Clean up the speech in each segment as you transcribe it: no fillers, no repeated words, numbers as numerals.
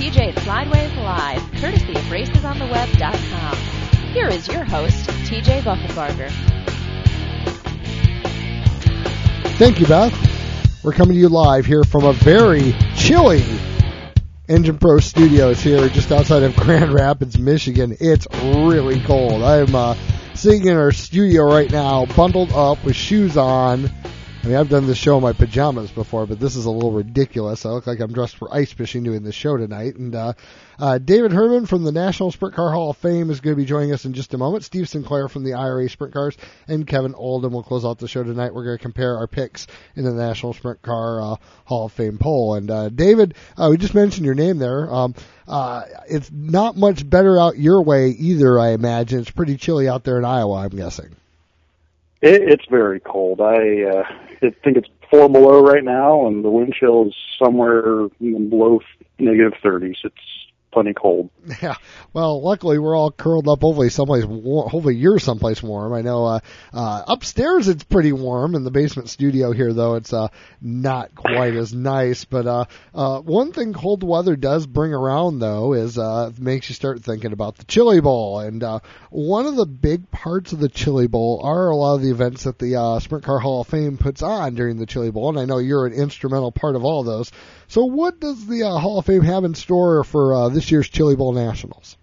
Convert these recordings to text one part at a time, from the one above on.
TJ Slideways Live, courtesy of RacesOnTheWeb.com. Here is your host, TJ Buchenbarger. Thank you, Beth. We're coming to you live here from a very chilly Engine Pro Studios here just outside of Grand Rapids, Michigan. It's really cold. I'm sitting in our studio right now, bundled up with shoes on. I mean, I've done this show in my pajamas before, but this is a little ridiculous. I look like I'm dressed for ice fishing doing this show tonight. And David Herman from the National Sprint Car Hall of Fame is going to be joining us in just a moment. Steve Sinclair from the IRA Sprint Cars and Kevin Oldham will close out the show tonight. We're going to compare our picks in the National Sprint Car Hall of Fame poll. And David, we just mentioned your name there. It's not much better out your way either, I imagine. It's pretty chilly out there in Iowa, I'm guessing. It's very cold. I think it's 4 below right now, and the wind chill is somewhere below negative 30s. It's plenty cold. Yeah. Well, luckily we're all curled up. Hopefully someplace warm. Hopefully you're someplace warm. I know upstairs it's pretty warm in the basement studio here, though it's not quite as nice. But one thing cold weather does bring around, though, is makes you start thinking about the Chili Bowl. And one of the big parts of the Chili Bowl are a lot of the events that the Sprint Car Hall of Fame puts on during the Chili Bowl. And I know you're an instrumental part of all those. So what does the Hall of Fame have in store for this year's Chili Bowl Nationals?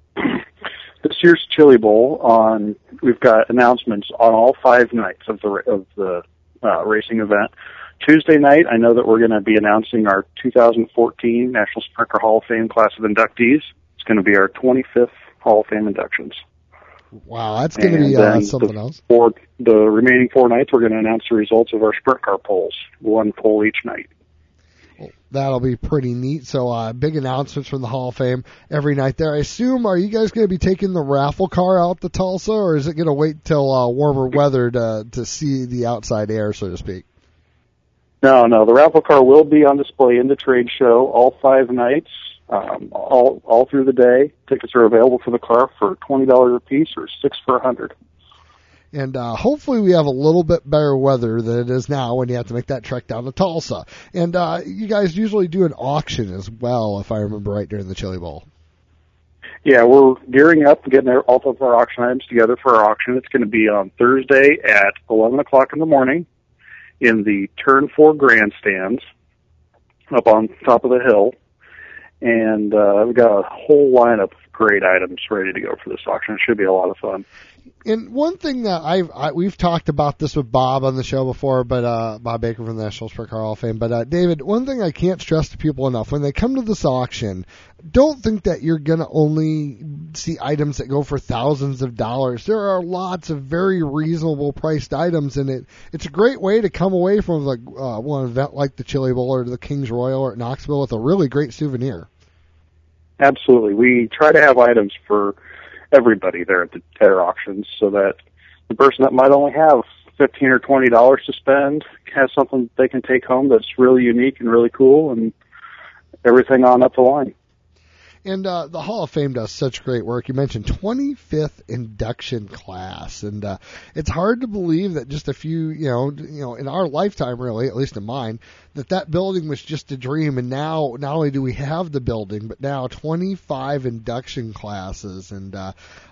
This year's Chili Bowl, we've got announcements on all 5 nights of the racing event. Tuesday night, I know that we're going to be announcing our 2014 National Sprint Car Hall of Fame class of inductees. It's going to be our 25th Hall of Fame inductions. Wow, that's going to be something else. For the remaining 4 nights, we're going to announce the results of our sprint car polls, 1 poll each night. That'll be pretty neat. So big announcements from the Hall of Fame every night there. I assume, are you guys going to be taking the raffle car out to Tulsa, or is it going to wait till warmer weather to see the outside air, so to speak? No. The raffle car will be on display in the trade show all 5 nights, all through the day. Tickets are available for the car for $20 a piece or $6 for $100. And hopefully we have a little bit better weather than it is now when you have to make that trek down to Tulsa. And you guys usually do an auction as well, if I remember right, during the Chili Bowl. Yeah, we're gearing up and getting all of our auction items together for our auction. It's going to be on Thursday at 11 o'clock in the morning in the Turn 4 grandstands up on top of the hill. And we've got a whole lineup of great items ready to go for this auction. It should be a lot of fun. And one thing that we've talked about this with Bob on the show before, but Bob Baker from the National Sprint Car Hall of Fame. But David, one thing I can't stress to people enough: when they come to this auction, don't think that you're going to only see items that go for thousands of dollars. There are lots of very reasonable priced items, and it's a great way to come away from one event like the Chili Bowl or the Kings Royal or at Knoxville with a really great souvenir. Absolutely, we try to have items for everybody there at our auctions, so that the person that might only have $15 or $20 to spend has something they can take home that's really unique and really cool, and everything on up the line. And the Hall of Fame does such great work. You mentioned 25th induction class, and it's hard to believe that just a few, in our lifetime, really, at least in mine, that building was just a dream. And now, not only do we have the building, but now 25 induction classes, and to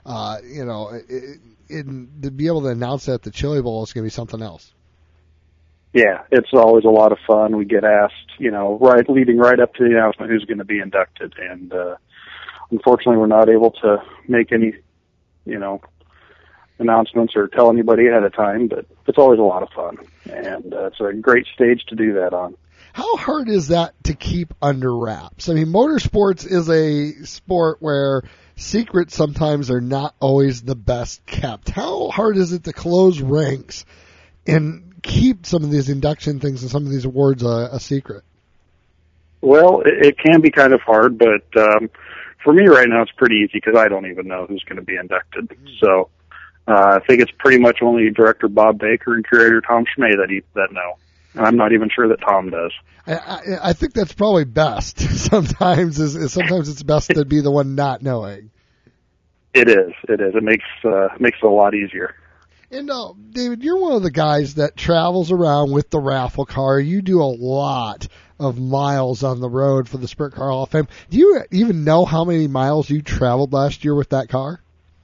be able to announce that at the Chili Bowl is going to be something else. Yeah, it's always a lot of fun. We get asked, leading right up to the announcement who's going to be inducted. And unfortunately, we're not able to make any, announcements or tell anybody ahead of time, but it's always a lot of fun. And it's a great stage to do that on. How hard is that to keep under wraps? I mean, motorsports is a sport where secrets sometimes are not always the best kept. How hard is it to close ranks and keep some of these induction things and some of these awards a secret? Well, it can be kind of hard, but for me right now it's pretty easy because I don't even know who's going to be inducted. So I think it's pretty much only director Bob Baker and curator Tom Schmay that know. And I'm not even sure that Tom does. I think that's probably best. Sometimes it's best to be the one not knowing. It is. It makes it a lot easier. And David, you're one of the guys that travels around with the raffle car. You do a lot of miles on the road for the Sprint Car Hall of Fame. Do you even know how many miles you traveled last year with that car?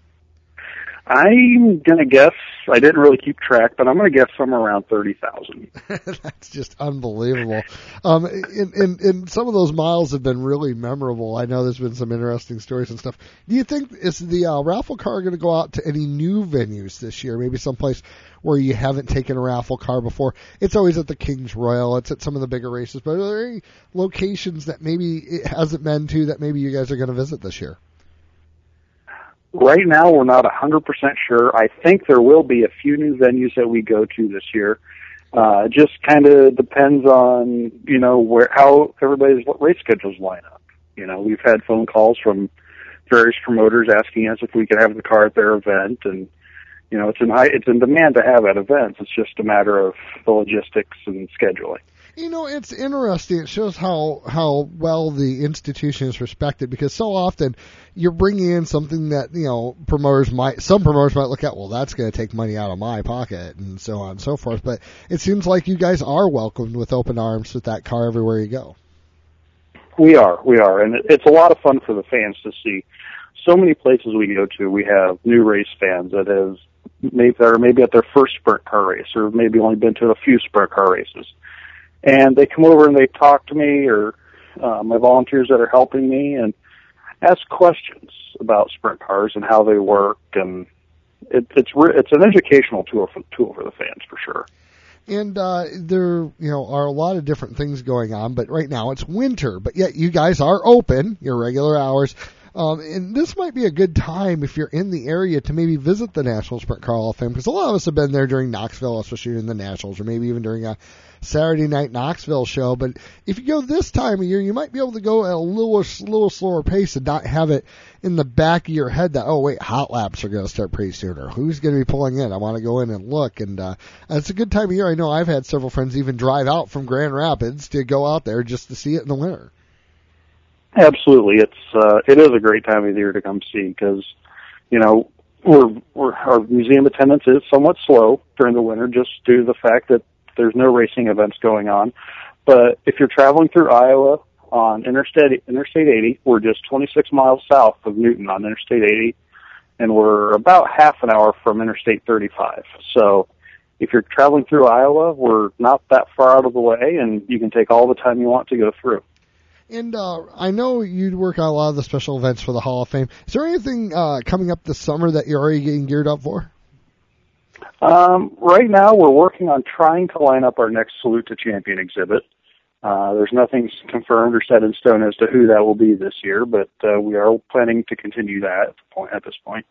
I'm going to guess, I didn't really keep track, but I'm going to guess somewhere around 30,000. That's just unbelievable. And some of those miles have been really memorable. I know there's been some interesting stories and stuff. Do you think, is the raffle car going to go out to any new venues this year? Maybe someplace where you haven't taken a raffle car before? It's always at the Kings Royal. It's at some of the bigger races. But are there any locations that maybe it hasn't been to that maybe you guys are going to visit this year? Right now, we're not 100% sure. I think there will be a few new venues that we go to this year. It just kind of depends on, how everybody's race schedules line up. We've had phone calls from various promoters asking us if we could have the car at their event, and, it's in demand to have at events. It's just a matter of the logistics and scheduling. It's interesting. It shows how well the institution is respected, because so often you're bringing in something that, some promoters might look at, well, that's going to take money out of my pocket and so on and so forth. But it seems like you guys are welcomed with open arms with that car everywhere you go. We are. And it's a lot of fun for the fans to see. So many places we go to, we have new race fans that are maybe at their first sprint car race, or maybe only been to a few sprint car races. And they come over and they talk to me, or my volunteers that are helping me, and ask questions about sprint cars and how they work. And it's an educational tool for the fans, for sure. And there are a lot of different things going on, but right now it's winter. But yet you guys are open, your regular hours. And this might be a good time, if you're in the area, to maybe visit the National Sprint Car Hall of Fame, because a lot of us have been there during Knoxville, especially in the Nationals, or maybe even during a Saturday night Knoxville show. But if you go this time of year, you might be able to go at a little slower pace and not have it in the back of your head that, oh, wait, hot laps are going to start pretty soon, or who's going to be pulling in? I want to go in and look. And it's a good time of year. I know I've had several friends even drive out from Grand Rapids to go out there just to see it in the winter. Absolutely. It is a great time of the year to come see, because, our museum attendance is somewhat slow during the winter, just due to the fact that there's no racing events going on. But if you're traveling through Iowa on Interstate 80, we're just 26 miles south of Newton on Interstate 80, and we're about half an hour from Interstate 35. So if you're traveling through Iowa, we're not that far out of the way, and you can take all the time you want to go through. And I know you work on a lot of the special events for the Hall of Fame. Is there anything coming up this summer that you're already getting geared up for? Right now, we're working on trying to line up our next Salute to Champion exhibit. There's nothing confirmed or set in stone as to who that will be this year, but we are planning to continue that at this point.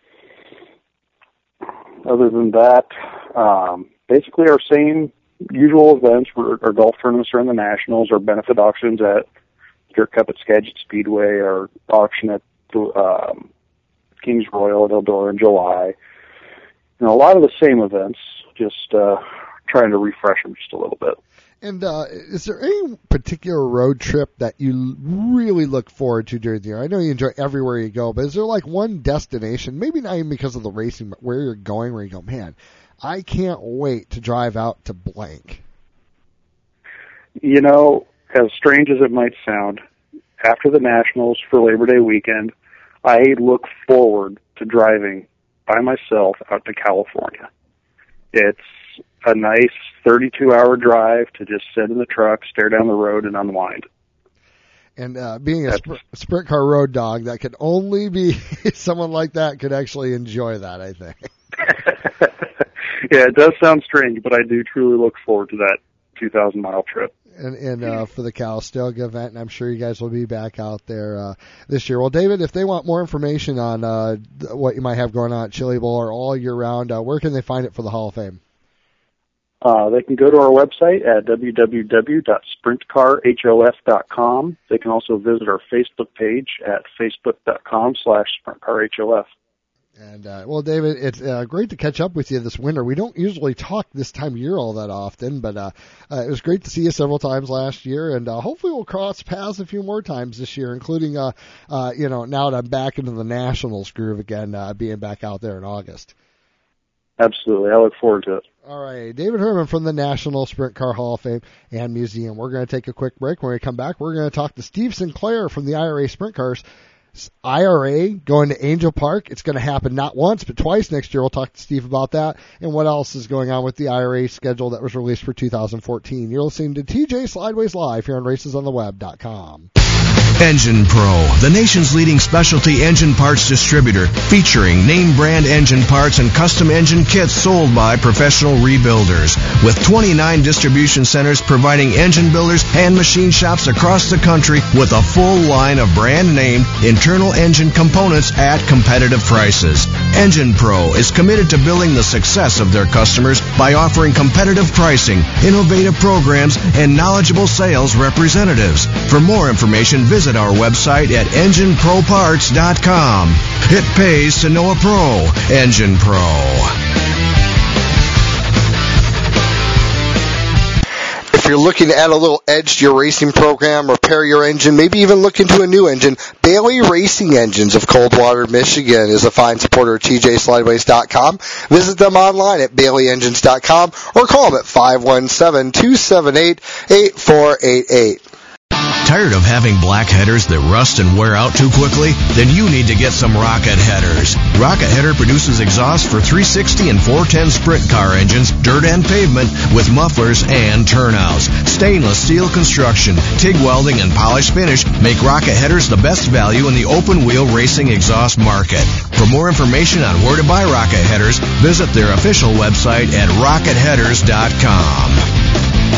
Other than that, basically our same usual events. Our golf tournaments are in the Nationals, our benefit auctions at Dirt Cup at Skagit Speedway, our auction at the Kings Royal at Eldora in July. A lot of the same events, just trying to refresh them just a little bit. And is there any particular road trip that you really look forward to during the year? I know you enjoy everywhere you go, but is there like one destination, maybe not even because of the racing, but where you're going, where you go, man, I can't wait to drive out to blank? As strange as it might sound, after the Nationals for Labor Day weekend, I look forward to driving by myself out to California. It's a nice 32-hour drive to just sit in the truck, stare down the road, and unwind. And being a sprint car road dog, that could only be someone like that could actually enjoy that, I think. Yeah, it does sound strange, but I do truly look forward to that 2,000-mile trip. And for the Calistoga event, and I'm sure you guys will be back out there this year. Well, David, if they want more information on what you might have going on at Chili Bowl or all year round, where can they find it for the Hall of Fame? They can go to our website at www.sprintcarhof.com. They can also visit our Facebook page at facebook.com/sprintcarhof. And, well, David, it's great to catch up with you this winter. We don't usually talk this time of year all that often, but it was great to see you several times last year, and hopefully we'll cross paths a few more times this year, including, now that I'm back into the Nationals groove again, being back out there in August. Absolutely. I look forward to it. All right, David Herman from the National Sprint Car Hall of Fame and Museum. We're going to take a quick break. When we come back, we're going to talk to Steve Sinclair from the IRA Sprint Cars. IRA going to Angel Park. It's going to happen not once, but twice next year. We'll talk to Steve about that and what else is going on with the IRA schedule that was released for 2014. You're listening to TJ Slideways Live here on RacesOnTheWeb.com. Engine Pro, the nation's leading specialty engine parts distributor, featuring name brand engine parts and custom engine kits sold by professional rebuilders. With 29 distribution centers providing engine builders and machine shops across the country with a full line of brand name internal engine components at competitive prices. Engine Pro is committed to building the success of their customers by offering competitive pricing, innovative programs, and knowledgeable sales representatives. For more information, visit our website at EngineProParts.com. It pays to know a pro. Engine Pro. If you're looking to add a little edge to your racing program, repair your engine, maybe even look into a new engine, Bailey Racing Engines of Coldwater, Michigan is a fine supporter of TJSlideways.com. Visit them online at BaileyEngines.com or call them at 517-278-8488. Tired of having black headers that rust and wear out too quickly? Then you need to get some Rocket Headers. Rocket Header produces exhaust for 360 and 410 sprint car engines, dirt and pavement, with mufflers and turnouts. Stainless steel construction, TIG welding, and polished finish make Rocket Headers the best value in the open-wheel racing exhaust market. For more information on where to buy Rocket Headers, visit their official website at RocketHeaders.com.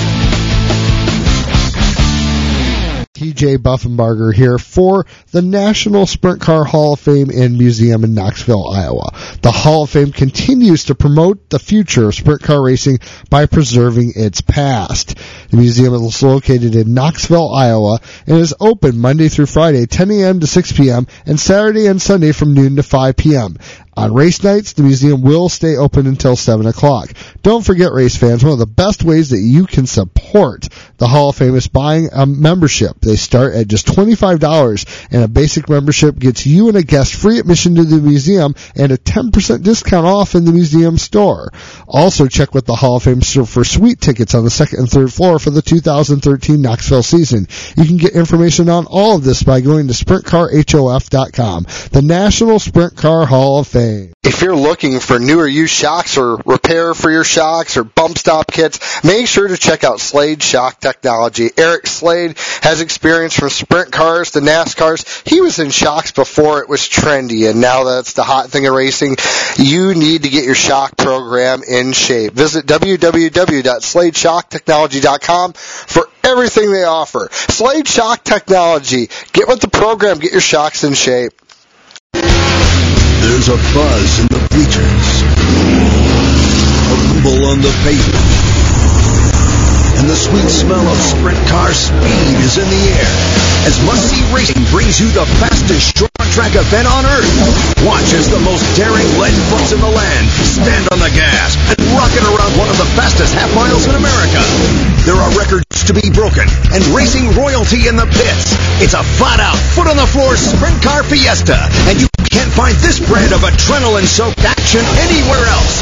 TJ Buffenbarger here for the National Sprint Car Hall of Fame and Museum in Knoxville, Iowa. The Hall of Fame continues to promote the future of sprint car racing by preserving its past. The museum is located in Knoxville, Iowa, and is open Monday through Friday, 10 a.m. to 6 p.m., and Saturday and Sunday from noon to 5 p.m. On race nights, the museum will stay open until 7 o'clock. Don't forget, race fans, one of the best ways that you can support the Hall of Fame is buying a membership. They start at just $25, and a basic membership gets you and a guest free admission to the museum and a 10% discount off in the museum store. Also, check with the Hall of Fame for suite tickets on the second and third floor for the 2013 Knoxville season. You can get information on all of this by going to SprintCarHof.com, the National Sprint Car Hall of Fame. If you're looking for new or used shocks or repair for your shocks or bump stop kits, make sure to check out Slade Shock Technology. Eric Slade has experience from sprint cars to NASCARs. He was in shocks before it was trendy, and now that's the hot thing of racing. You need to get your shock program in shape. Visit www.SladeShockTechnology.com for everything they offer. Slade Shock Technology. Get with the program. Get your shocks in shape. There's a buzz in the bleachers, a rumble on the pavement, and the sweet smell of sprint car speed is in the air as Must-See Racing brings you the fastest short-track event on Earth. Watch as the most daring lead fronts in the land stand on the gas and rocket around one of the fastest half miles in America. There are records to be broken and racing royalty in the pits. It's a flat-out, foot-on-the-floor sprint car fiesta, and you can't find this brand of adrenaline-soaked action anywhere else.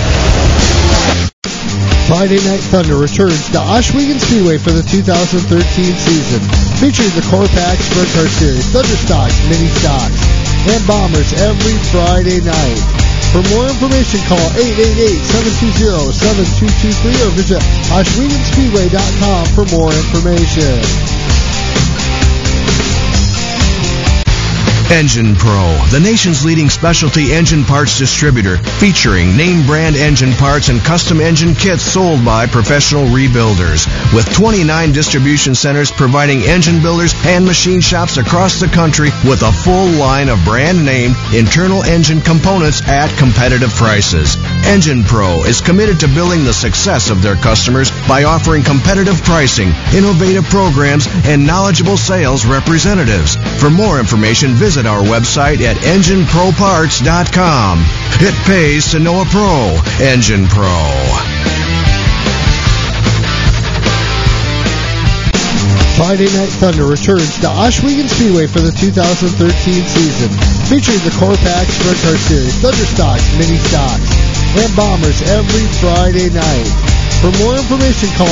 Friday Night Thunder returns to Oswego Speedway for the 2013 season, featuring the Core Pack Sprint Car Series, Thunder Stocks, Mini Stocks, and Bombers every Friday night. For more information, call 888-720-7223 or visit OswegoSpeedway.com for more information. Engine Pro, the nation's leading specialty engine parts distributor, featuring name brand engine parts and custom engine kits sold by professional rebuilders. With 29 distribution centers providing engine builders and machine shops across the country with a full line of brand name internal engine components at competitive prices. Engine Pro is committed to building the success of their customers by offering competitive pricing, innovative programs, and knowledgeable sales representatives. For more information, visit our website at EngineProParts.com. It pays to know a pro. Engine Pro. Friday Night Thunder returns to Oswego Speedway for the 2013 season, featuring the Core Pack Sprint Car Series, Thunder Stocks, Mini Stocks, and Bombers every Friday night. For more information, call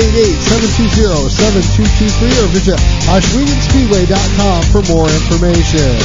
888-720-7223 or visit OshweganSpeedway.com for more information.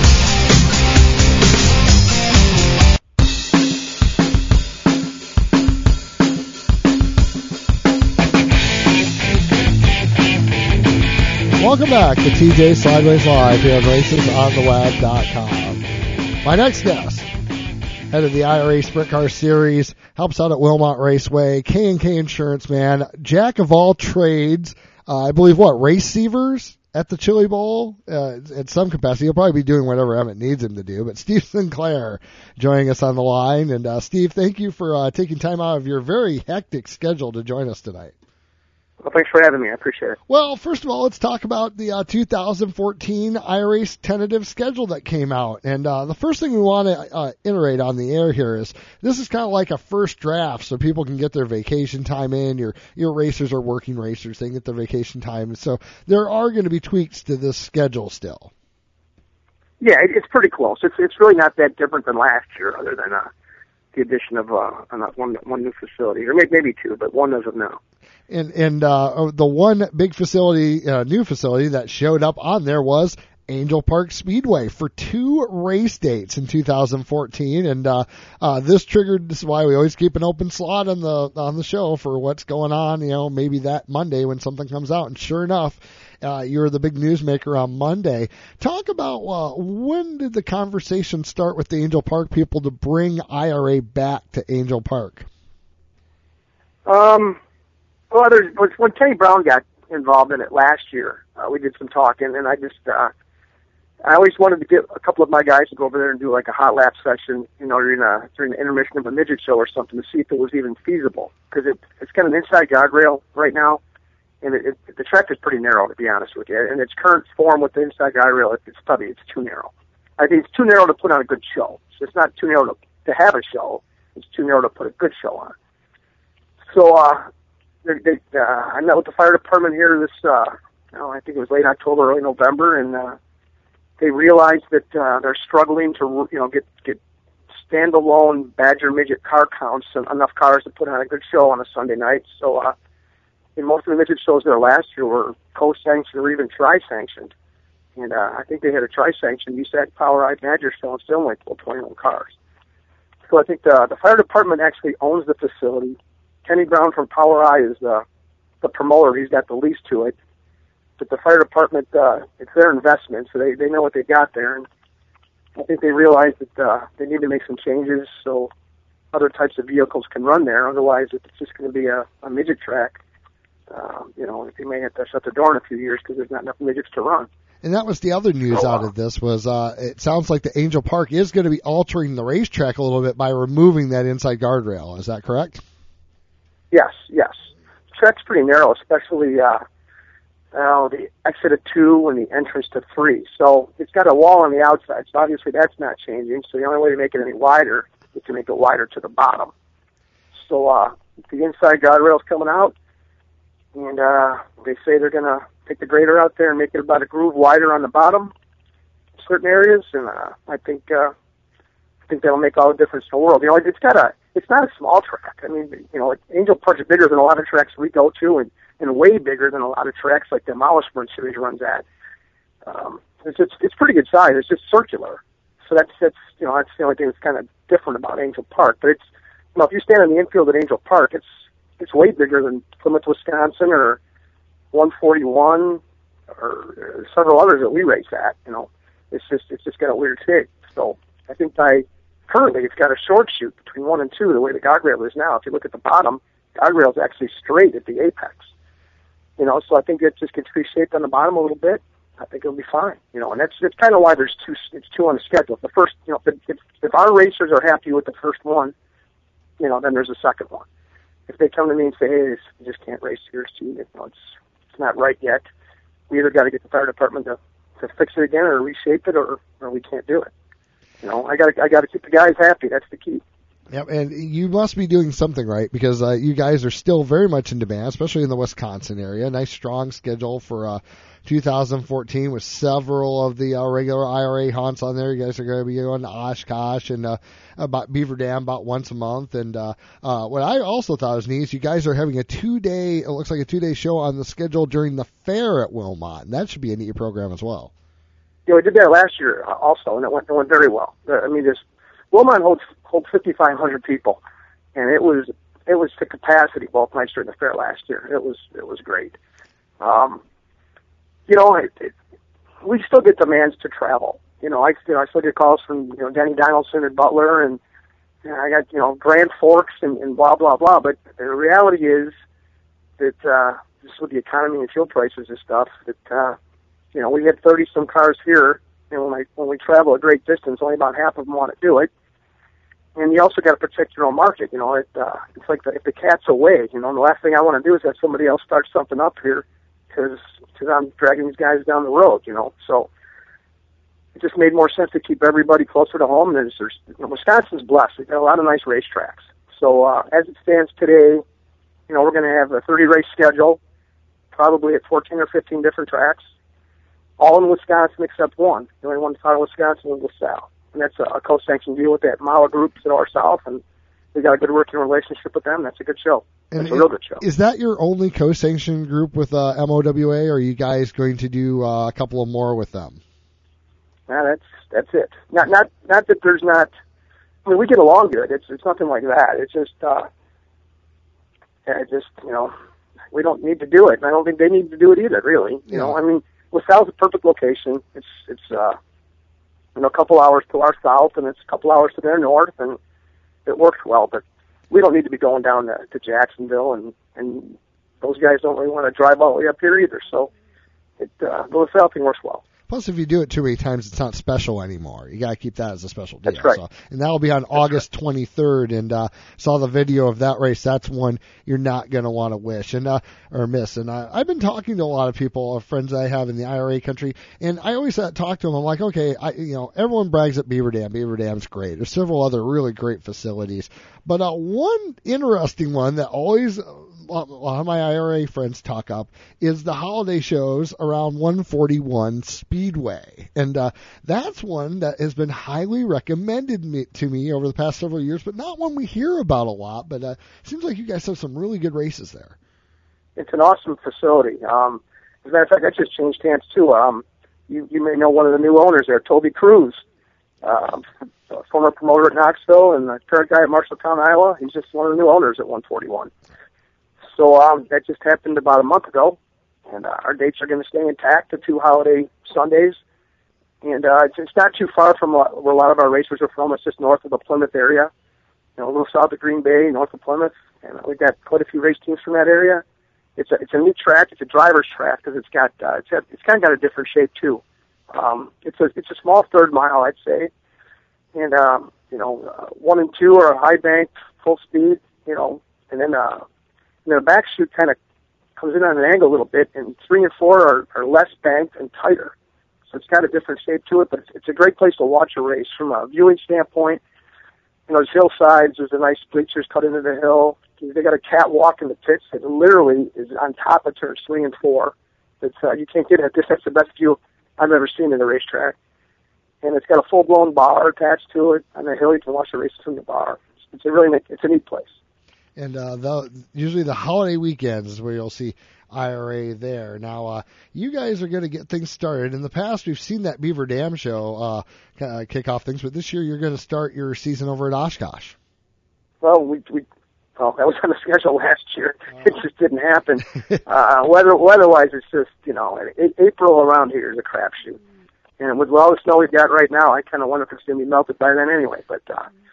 Welcome back to TJ Sideways Live here on RacesOnTheWeb.com. My next guest, head of the IRA Sprint Car Series, helps out at Wilmot Raceway, K&K Insurance Man, jack of all trades, I believe receivers at the Chili Bowl, at some capacity. He'll probably be doing whatever Emmett needs him to do, but Steve Sinclair joining us on the line. And Steve, thank you for taking time out of your very hectic schedule to join us tonight. Well, thanks for having me. I appreciate it. Well, first of all, let's talk about the 2014 iRace tentative schedule that came out. And the first thing we want to iterate on the air here is this is kind of like a first draft, so people can get their vacation time in. Your racers are working racers. They can get their vacation time. So there are going to be tweaks to this schedule still. Yeah, it's pretty close. It's really not that different than last year, other than the addition of one new facility, or maybe two, but one doesn't know. And the one big facility, new facility that showed up on there was Angel Park Speedway for 2 race dates in 2014. And this is why we always keep an open slot on the show for what's going on. Maybe that Monday when something comes out. And sure enough, you're the big newsmaker on Monday. Talk about when did the conversation start with the Angel Park people to bring IRA back to Angel Park? Well, when Kenny Brown got involved in it last year, we did some talking, and I always wanted to get a couple of my guys to go over there and do like a hot lap session, during the intermission of a midget show or something to see if it was even feasible, because it's kind of an inside guardrail right now, and the track is pretty narrow, to be honest with you. In its current form with the inside guardrail, it's too narrow. I think it's too narrow to put on a good show. So it's not too narrow to have a show. It's too narrow to put a good show on. So, I met with the fire department here this, I think it was late October, early November, and they realized that they're struggling to, get standalone Badger midget car counts and enough cars to put on a good show on a Sunday night. So, in most of the midget shows there last year were co-sanctioned or even tri-sanctioned, and I think they had a tri-sanctioned USAC PowerRide Badger show and still only pulled 21 cars. So I think the fire department actually owns the facility. Kenny Brown from PowerEye is the promoter. He's got the lease to it. But the fire department, it's their investment, so they know what they got there. And I think they realize that they need to make some changes so other types of vehicles can run there. Otherwise, if it's just going to be a midget track, they may have to shut the door in a few years because there's not enough midgets to run. And that was the other news out of this was it sounds like the Angel Park is going to be altering the racetrack a little bit by removing that inside guardrail. Is that correct? Yes. The track's pretty narrow, especially the exit of 2 and the entrance to 3. So it's got a wall on the outside, so obviously that's not changing. So the only way to make it any wider is to make it wider to the bottom. So the inside guardrail's coming out, and they say they're going to take the grader out there and make it about a groove wider on the bottom in certain areas, and I think that'll make all the difference in the world. It's not a small track. I mean, Angel Park is bigger than a lot of tracks we go to, and way bigger than a lot of tracks like the Sprint Series runs at. It's pretty good size. It's just circular, so that's the only thing that's kind of different about Angel Park. But it's if you stand in the infield at Angel Park, it's way bigger than Plymouth, Wisconsin, or 141, or several others that we race at. It's just got a weird shape. So I think currently it's got a short shoot between 1 and 2, the way the guardrail is now. If you look at the bottom, the guardrail is actually straight at the apex. So I think it just gets reshaped on the bottom a little bit. I think it'll be fine. And that's kind of why it's two on the schedule. The first, if our racers are happy with the first one, then there's a second one. If they come to me and say, hey, you just can't race Series 2, it's not right yet, we either got to get the fire department to fix it again or reshape it, or we can't do it. I got to keep the guys happy. That's the key. Yep, and you must be doing something right because you guys are still very much in demand, especially in the Wisconsin area. Nice, strong schedule for 2014 with several of the regular IRA hunts on there. You guys are going to be going to Oshkosh and about Beaver Dam about once a month. And what I also thought was neat is you guys are having a 2-day, it looks like a 2-day show on the schedule during the fair at Wilmot. And that should be a neat program as well. Yeah, we did that last year also, and it went very well. I mean, Wilmot holds 5,500 people, and it was to capacity both nights during the fair last year. It was great. We still get demands to travel. I still get calls from Denny Donaldson at Butler, and I got Grand Forks and blah blah blah. But the reality is that just with the economy and fuel prices and stuff, that we had 30 some cars here, and when we travel a great distance, only about half of them want to do it. And you also got to protect your own market. It's like if the cat's away. The last thing I want to do is have somebody else start something up here because I'm dragging these guys down the road. So it just made more sense to keep everybody closer to home. Wisconsin's blessed. We've got a lot of nice racetracks. So as it stands today, we're going to have a 30 race schedule, probably at 14 or 15 different tracks, all in Wisconsin except one. The only one out of Wisconsin is LaSalle. And that's a co-sanctioned deal with that Mala Group to our south, and we got a good working relationship with them. That's a good show. It's a real good show. Is that your only co-sanctioned group with MOWA, or are you guys going to do a couple of more with them? No, that's it. Not that there's not. I mean, we get along good. It's nothing like that. It's just we don't need to do it, and I don't think they need to do it either. Really, I mean, LaSalle's a perfect location. It's a couple hours to our south, and it's a couple hours to their north, and it works well. But we don't need to be going down to Jacksonville, and those guys don't really want to drive all the way up here either. So the LaSalle thing works well. Plus, if you do it too many times, it's not special anymore. You got to keep that as a special deal. That's right. So, and that'll be on August 23rd. And saw the video of that race. That's one you're not going to want to wish or miss. And I've been talking to a lot of people, friends I have in the IRA country, and I always talk to them. I'm like, okay, everyone brags at Beaver Dam. Beaver Dam's great. There's several other really great facilities, but one interesting one that always a lot of my IRA friends talk up is the holiday shows around 141 Speedway. And that's one that has been highly recommended to me over the past several years, but not one we hear about a lot. But it seems like you guys have some really good races there. It's an awesome facility. As a matter of fact, that just changed hands too. You may know one of the new owners there, Toby Cruz, former promoter at Knoxville and the current guy at Marshalltown, Iowa. He's just one of the new owners at 141. So that just happened about a month ago, and our dates are going to stay intact, the 2 holiday Sundays. And it's not too far from where a lot of our racers are from. It's just north of the Plymouth area, a little south of Green Bay, north of Plymouth. And we've got quite a few race teams from that area. It's a neat track. It's a driver's track because it's kind of got a different shape too. It's a small third mile, I'd say. And 1 and 2 are high banked, full speed, and then the back chute kind of comes in on an angle a little bit, and 3 and 4 are less banked and tighter. So it's got a different shape to it, but it's a great place to watch a race from a viewing standpoint. There's hillsides, there's a nice bleachers cut into the hill. They got a catwalk in the pits that literally is on top of turns 3 and 4. You can't get at this. That's the best view I've ever seen in the racetrack. And it's got a full-blown bar attached to it. On the hill, you can watch the races from the bar. It's a neat place. And usually the holiday weekends is where you'll see IRA there. Now, you guys are going to get things started. In the past, we've seen that Beaver Dam show kick off things, but this year you're going to start your season over at Oshkosh. Well, that was on the schedule last year. It just didn't happen. Weather-wise, it's just, April around here is a crapshoot. And with all the snow we've got right now, I kind of wonder if it's going to be melted by then anyway. But,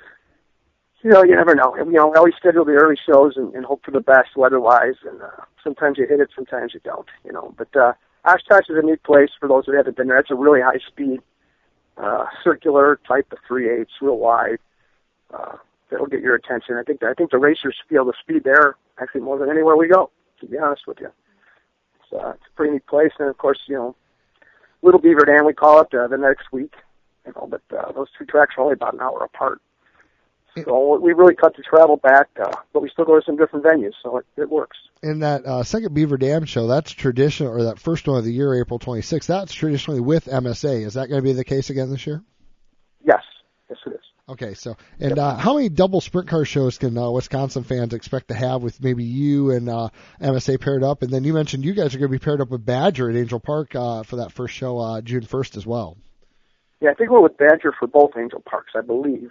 you never know. I always schedule the early shows and hope for the best weather-wise. And sometimes you hit it, sometimes you don't, But Oshkosh is a neat place for those that haven't been there. It's a really high-speed, circular type of 3/8, real wide. That'll get your attention. I think the racers feel the speed there actually more than anywhere we go, to be honest with you. It's a pretty neat place. And, of course, Little Beaver Dam, we call it, the next week. But those 2 tracks are only about an hour apart. So we really cut the travel back, but we still go to some different venues, so it works. And that second Beaver Dam show, that's traditional, or that first one of the year, April 26th, that's traditionally with MSA. Is that going to be the case again this year? Yes. Yes, it is. Okay, so, and how many double sprint car shows can Wisconsin fans expect to have with maybe you and MSA paired up? And then you mentioned you guys are going to be paired up with Badger at Angel Park for that first show June 1st as well. Yeah, I think we're with Badger for both Angel Parks, I believe.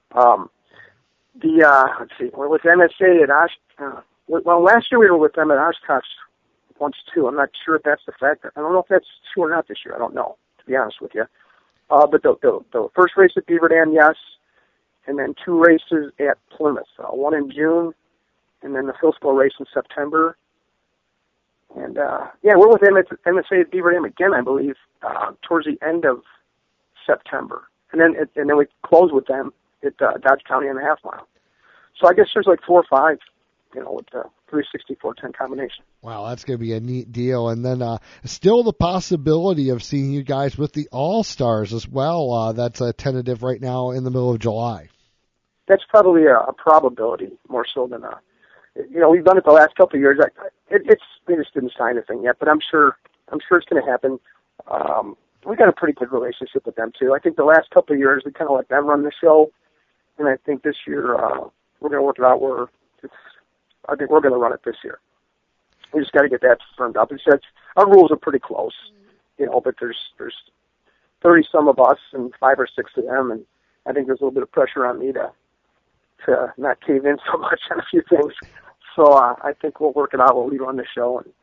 Let's see, we're with MSA at well, last year we were with them at Oshkosh once too. I'm not sure if that's the fact. I don't know if that's true or not this year. I don't know, to be honest with you. But the first race at Beaver Dam, yes, and then 2 races at Plymouth, one in June, and then the Philsco race in September. And we're with MSA at Beaver Dam again, I believe, towards the end of September, and then we close with them at Dodge County and a half mile. So I guess there's like 4 or 5, with the 360-410 combination. Wow, that's going to be a neat deal. And then still the possibility of seeing you guys with the All-Stars as well. That's tentative right now in the middle of July. That's probably a probability more so than a. We've done it the last couple of years. They just didn't sign anything yet, but I'm sure it's going to happen. We got a pretty good relationship with them too. I think the last couple of years we kind of let them run the show, and I think this year we're going to work it out where I think we're going to run it this year. We just got to get that firmed up. Our rules are pretty close, but there's 30 some of us and 5 or 6 of them, and I think there's a little bit of pressure on me to not cave in so much on a few things. So I think we'll work it out when we run the show, and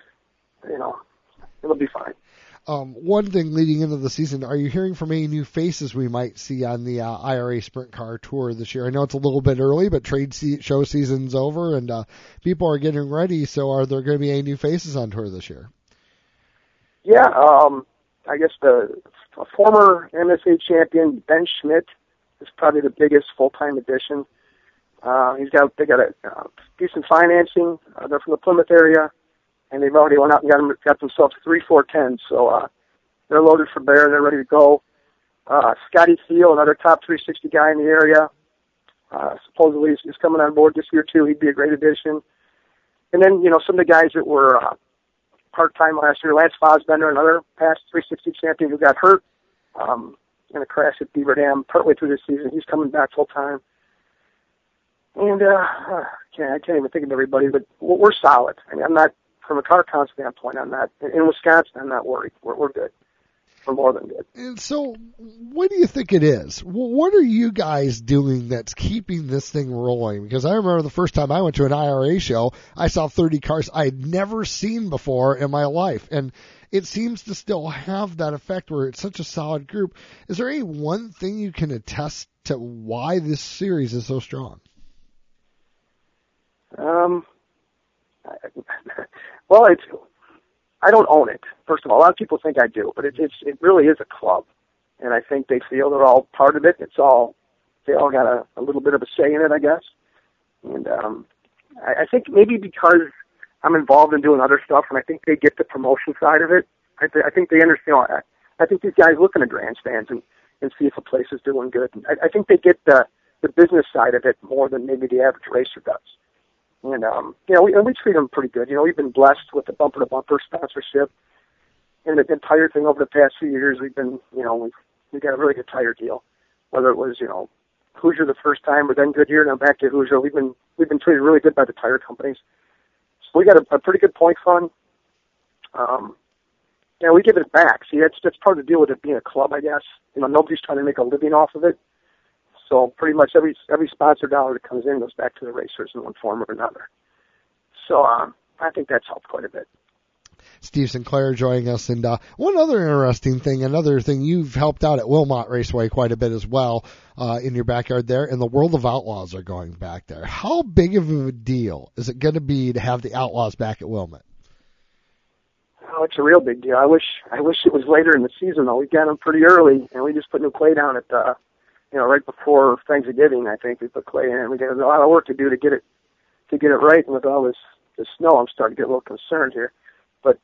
it'll be fine. One thing leading into the season, are you hearing from any new faces we might see on the IRA Sprint Car Tour this year? I know it's a little bit early, but show season's over and people are getting ready. So are there going to be any new faces on tour this year? Yeah, I guess a former MSA champion, Ben Schmidt, is probably the biggest full-time addition. They got a decent financing. They're from the Plymouth area. And they've already went out and got themselves 3 410s, so they're loaded for bear. They're ready to go. Scotty Thiel, another top 360 guy in the area, supposedly is coming on board this year too. He'd be a great addition. And then some of the guys that were part-time last year, Lance Fosbender, another past 360 champion who got hurt in a crash at Beaver Dam partway through the season. He's coming back full-time. And I can't even think of everybody, but we're solid. I mean, I'm not. From a car count standpoint, I'm not. In Wisconsin, I'm not worried. We're good. We're more than good. And so, what do you think it is? What are you guys doing that's keeping this thing rolling? Because I remember the first time I went to an IRA show, I saw 30 cars I had never seen before in my life. And it seems to still have that effect where it's such a solid group. Is there any one thing you can attest to why this series is so strong? Well, I don't own it. First of all, a lot of people think I do, but it really is a club, and I think they feel they're all part of it. They all got a little bit of a say in it, I guess. And I think maybe because I'm involved in doing other stuff, and I think they get the promotion side of it. I think they understand. I think these guys look in the grandstands and see if a place is doing good. And I think they get the business side of it more than maybe the average racer does. And, we treat them pretty good. We've been blessed with the bumper-to-bumper sponsorship. And the tire thing over the past few years, we've been, we got a really good tire deal. Whether it was, Hoosier the first time, but then Goodyear, and now back to Hoosier. We've been treated really good by the tire companies. So we got a pretty good point fund. We give it back. See, that's part of the deal with it being a club, I guess. Nobody's trying to make a living off of it. So pretty much every sponsor dollar that comes in goes back to the racers in one form or another. So I think that's helped quite a bit. Steve Sinclair joining us. And one other interesting thing, another thing, you've helped out at Wilmot Raceway quite a bit as well in your backyard there, and the World of Outlaws are going back there. How big of a deal is it going to be to have the Outlaws back at Wilmot? Oh, it's a real big deal. I wish it was later in the season, though. We got them pretty early, and we just put new clay down at right before Thanksgiving. I think we put clay in. We got a lot of work to do to get it right. And with all this snow, I'm starting to get a little concerned here. But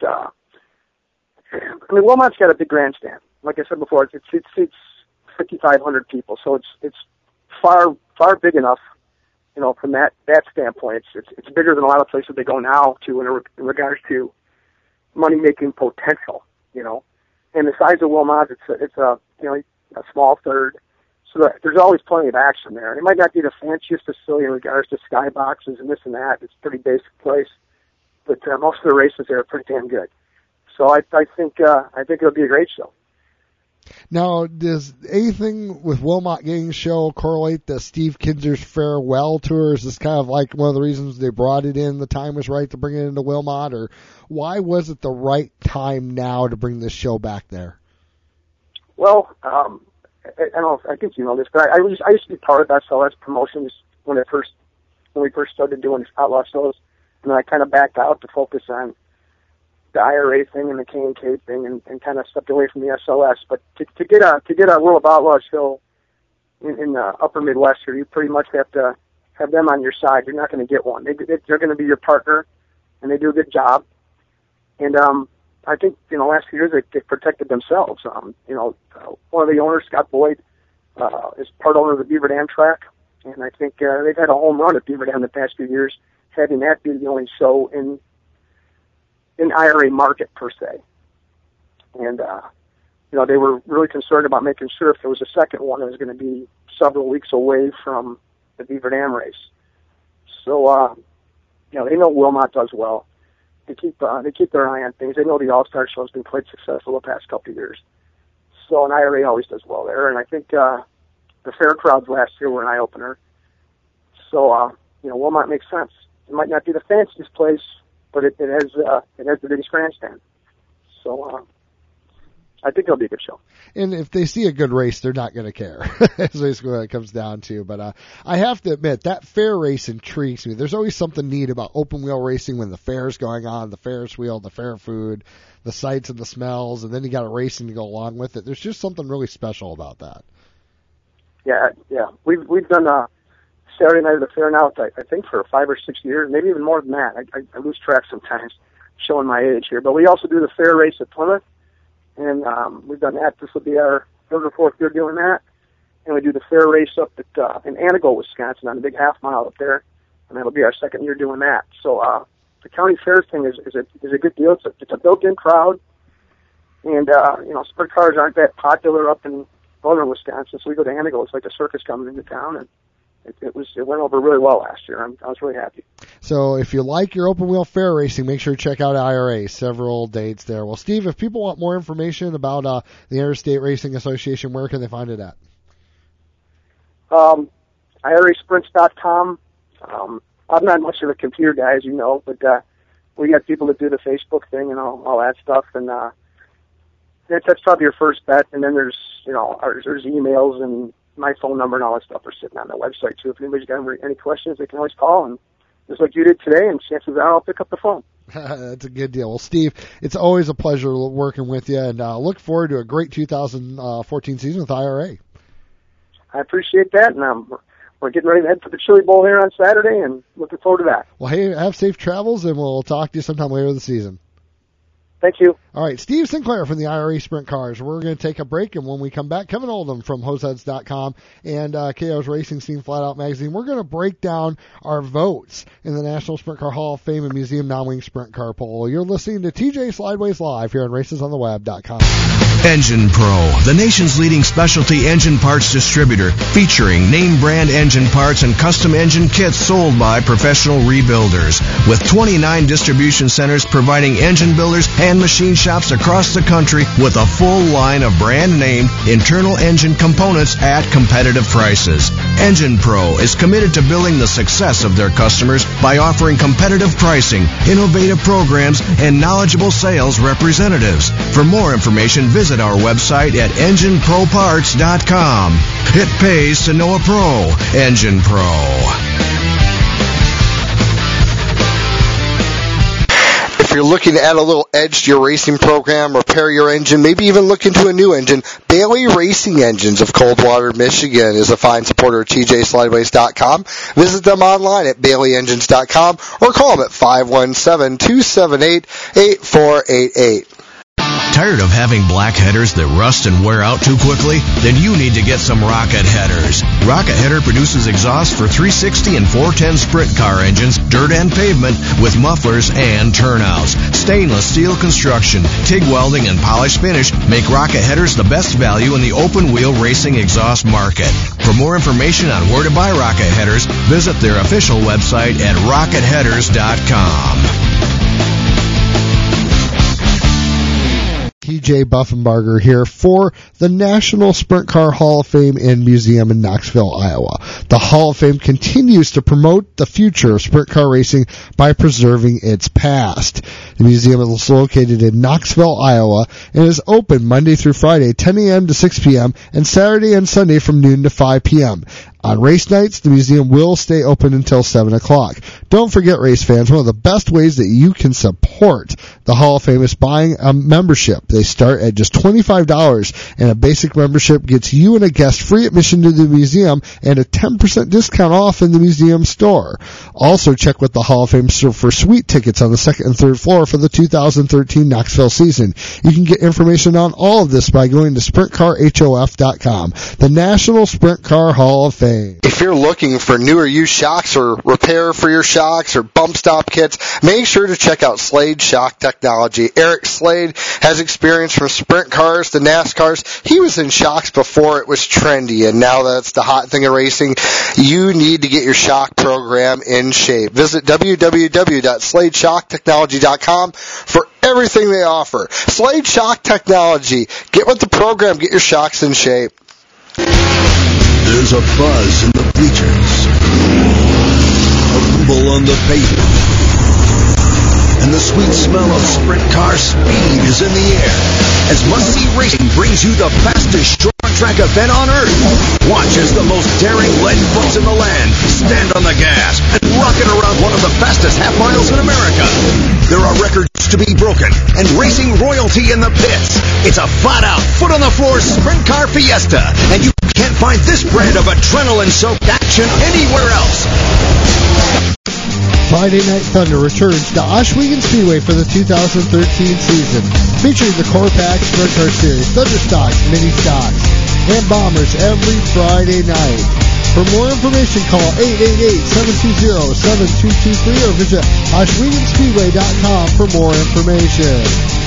Wilmot's got a big grandstand. Like I said before, it seats 5,500 people, so it's far big enough, from that standpoint. It's bigger than a lot of places they go now to in regards to money making potential, And the size of Wilmot, it's a small third, so that there's always plenty of action there. It might not be the fanciest facility in regards to skyboxes and this and that. It's a pretty basic place, but most of the races there are pretty damn good. So I think it'll be a great show. Now, does anything with Wilmot Games Show correlate to Steve Kinser's farewell tour? Is this kind of like one of the reasons they brought it in? The time was right to bring it into Wilmot, or why was it the right time now to bring this show back there? Well, I think you know this, but I used to be part of SLS promotions when we first started doing outlaw shows, and then I kind of backed out to focus on the IRA thing and the K&K thing, and kind of stepped away from the SLS. But to get a World of Outlaws show in the upper Midwest here, you pretty much have to have them on your side. You're not going to get one. They're going to be your partner, and they do a good job. And I think last few years they protected themselves. One of the owners, Scott Boyd, is part owner of the Beaver Dam track, and I think they've had a home run at Beaver Dam the past few years, having that be the only show in IRA market per se. And they were really concerned about making sure if there was a second one, it was going to be several weeks away from the Beaver Dam race. So they know Wilmot does well. They keep their eye on things. They know the All-Star Show has been quite successful the past couple of years. So an IRA always does well there, and I think the fair crowds last year were an eye-opener. So Wilmot makes sense. It might not be the fanciest place, but it has the biggest grandstand. So I think it'll be a good show. And if they see a good race, they're not going to care. That's basically what it comes down to. But I have to admit, that fair race intrigues me. There's always something neat about open wheel racing when the fair's going on, the Ferris wheel, the fair food, the sights and the smells, and then you got a racing to go along with it. There's just something really special about that. Yeah. We've done Saturday night of the fair now, I think, for 5 or 6 years, maybe even more than that. I lose track sometimes, showing my age here. But we also do the fair race at Plymouth, and we've done that. This will be our third or fourth year doing that. And we do the fair race up at in Anago, Wisconsin, on the big half mile up there, and that'll be our second year doing that. So the county fair thing is a good deal. It's a built-in crowd, and sprint cars aren't that popular up in northern Wisconsin, so we go to Anago. It's like a circus coming into town, and it went over really well last year. I was really happy. So if you like your open wheel fair racing, make sure to check out IRA. Several dates there. Well, Steve, if people want more information about the Interstate Racing Association, where can they find it at? IRAsprints.com. I'm not much of a computer guy, as you know, but we got people that do the Facebook thing and all that stuff, and that's probably your first bet. And then there's emails and my phone number and all that stuff are sitting on the website too. If anybody's got any questions, they can always call, and just like you did today, and chances are I'll pick up the phone. That's a good deal. Well, Steve, it's always a pleasure working with you, and look forward to a great 2014 season with IRA. I appreciate that, and we're getting ready to head for the Chili Bowl here on Saturday, and looking forward to that. Well, hey, have safe travels, and we'll talk to you sometime later this season. Thank you. All right, Steve Sinclair from the IRA Sprint Cars. We're going to take a break, and when we come back, Kevin Oldham from HoseHeads.com and KO's Racing Scene Flat Out Magazine, we're going to break down our votes in the National Sprint Car Hall of Fame and Museum Non-Wing Sprint Car Poll. You're listening to TJ Slideways Live here on RacesOnTheWeb.com. Engine Pro, the nation's leading specialty engine parts distributor, featuring name brand engine parts and custom engine kits sold by professional rebuilders, with 29 distribution centers providing engine builders and machine shops across the country with a full line of brand name internal engine components at competitive prices. Engine Pro is committed to building the success of their customers by offering competitive pricing, innovative programs, and knowledgeable sales representatives. For more information, visit our website at EngineProParts.com. It pays to know a pro. Engine Pro. If you're looking to add a little edge to your racing program, repair your engine, maybe even look into a new engine, Bailey Racing Engines of Coldwater, Michigan is a fine supporter of TJSlideways.com. Visit them online at BaileyEngines.com or call them at 517-278-8488. Tired of having black headers that rust and wear out too quickly? Then you need to get some Rocket Headers. Rocket Header produces exhaust for 360 and 410 sprint car engines, dirt and pavement, with mufflers and turnouts. Stainless steel construction, TIG welding, and polished finish make Rocket Headers the best value in the open-wheel racing exhaust market. For more information on where to buy Rocket Headers, visit their official website at rocketheaders.com. TJ Buffenbarger here for the National Sprint Car Hall of Fame and Museum in Knoxville, Iowa. The Hall of Fame continues to promote the future of sprint car racing by preserving its past. The museum is located in Knoxville, Iowa, and is open Monday through Friday, 10 a.m. to 6 p.m., and Saturday and Sunday from noon to 5 p.m. On race nights, the museum will stay open until 7 o'clock. Don't forget, race fans, one of the best ways that you can support the Hall of Fame is buying a membership. They start at just $25, and a basic membership gets you and a guest free admission to the museum and a 10% discount off in the museum store. Also, check with the Hall of Fame for suite tickets on the second and third floor for the 2013 Knoxville season. You can get information on all of this by going to sprintcarhof.com. The National Sprint Car Hall of Fame. If you're looking for new or used shocks or repair for your shocks or bump stop kits, make sure to check out Slade Shock Technology. Eric Slade has experience from sprint cars to NASCARs. He was in shocks before it was trendy, and now that's the hot thing in racing. You need to get your shock program in shape. Visit www.sladeshocktechnology.com for everything they offer. Slade Shock Technology. Get with the program. Get your shocks in shape. There's a buzz in the bleachers, a rumble on the pavement, and the sweet smell of sprint car speed is in the air as Muncie Racing brings you the fastest short track event on earth. Watch as the most daring lead bucks in the land stand on the gas and rocket around one of the fastest half miles in America. There are records to be broken and racing royalty in the pits. It's a flat-out, foot-on-the-floor sprint car fiesta, and you can't find this brand of adrenaline-soaked action anywhere else. Friday Night Thunder returns to Ohsweken Speedway for the 2013 season, featuring the Core Pack Sprint Car Series, Thunder Stocks, Mini Stocks, and Bombers every Friday night. For more information, call 888-720-7223 or visit OhswekenSpeedway.com for more information.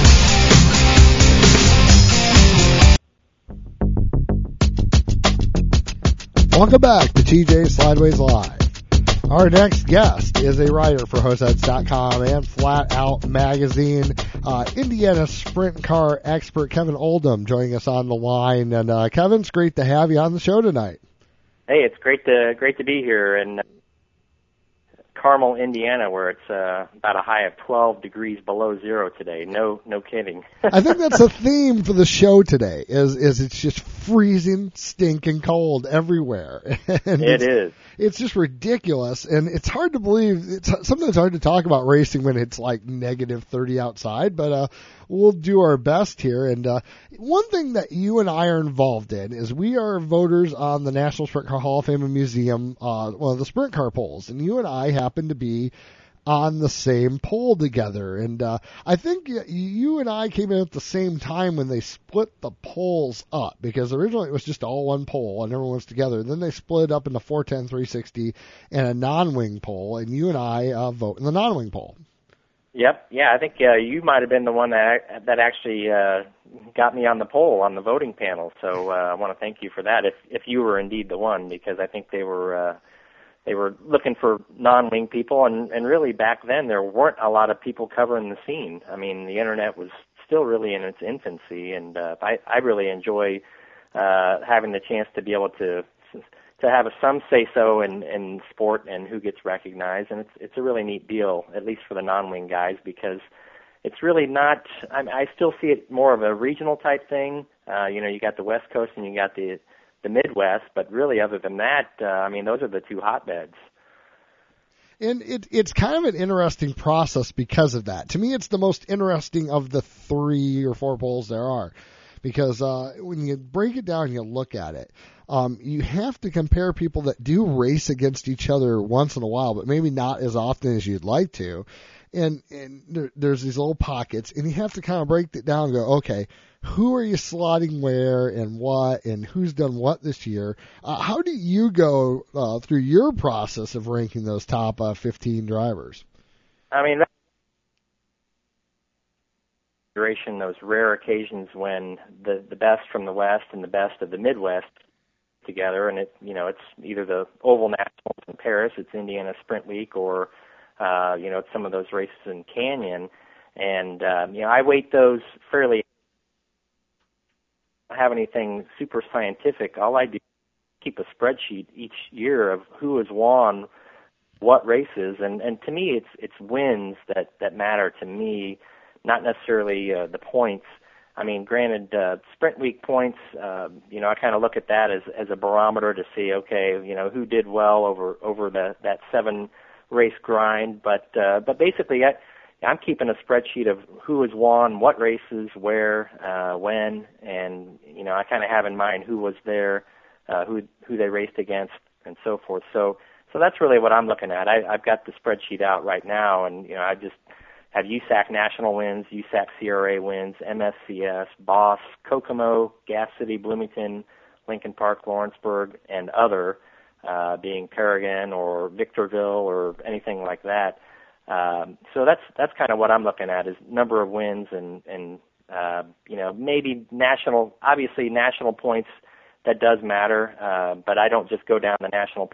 Welcome back to TJ Slideways Live. Our next guest is a writer for HostHeads.com and Flat Out Magazine, Indiana sprint car expert Kevin Oldham joining us on the line. And Kevin, it's great to have you on the show tonight. Hey, it's great to be here in Carmel, Indiana, where it's about a high of 12 degrees below zero today. No kidding. I think that's a theme for the show today. Is it's just freezing, stinking cold everywhere. And it is. It's just ridiculous, and it's hard to believe. It's sometimes hard to talk about racing when it's like negative 30 outside, but we'll do our best here. And one thing that you and I are involved in is we are voters on the National Sprint Car Hall of Fame and Museum, one of the sprint car polls, and you and I happen to be on the same poll together. And I think you and I came in at the same time when they split the polls up, because originally it was just all one poll and everyone was together. Then they split it up into 410, 360, and a non-wing poll, and you and I vote in the non-wing poll. Yep. Yeah, I think you might have been the one that actually got me on the poll, on the voting panel. So I want to thank you for that, if you were indeed the one, because I think they were looking for non-wing people, and really back then there weren't a lot of people covering the scene. I mean, the internet was still really in its infancy, and I really enjoy having the chance to be able to have some say-so in sport and who gets recognized, and it's a really neat deal, at least for the non-wing guys, because it's really not, I still see it more of a regional type thing. You got the West Coast and you got the Midwest, but really other than that, those are the two hotbeds. And it's kind of an interesting process because of that. To me, it's the most interesting of the 3 or 4 polls there are, because when you break it down and you look at it, you have to compare people that do race against each other once in a while, but maybe not as often as you'd like to. and there's these little pockets, and you have to kind of break it down and go, okay, who are you slotting where and what, and who's done what this year? How do you go through your process of ranking those top 15 drivers? I mean, those rare occasions when the best from the West and the best of the Midwest together, and it's either the Oval Nationals in Paris, it's Indiana Sprint Week, or it's some of those races in Canyon, and I weight those fairly. I don't have anything super scientific. All I do is keep a spreadsheet each year of who has won what races, and to me it's wins that matter to me, not necessarily the points. I mean, granted, Sprint Week points, I kind of look at that as a barometer to see, okay, who did well over that 7 race grind, but basically I'm keeping a spreadsheet of who has won what races, where, when, and I kind of have in mind who was there, who they raced against, and so forth. So that's really what I'm looking at. I've got the spreadsheet out right now, and I just have USAC National wins, USAC CRA wins, MSCS, Boss, Kokomo, Gas City, Bloomington, Lincoln Park, Lawrenceburg, and other, being Paragon or Victorville or anything like that. So that's kind of what I'm looking at, is number of wins and maybe national, obviously national points, that does matter, but I don't just go down the national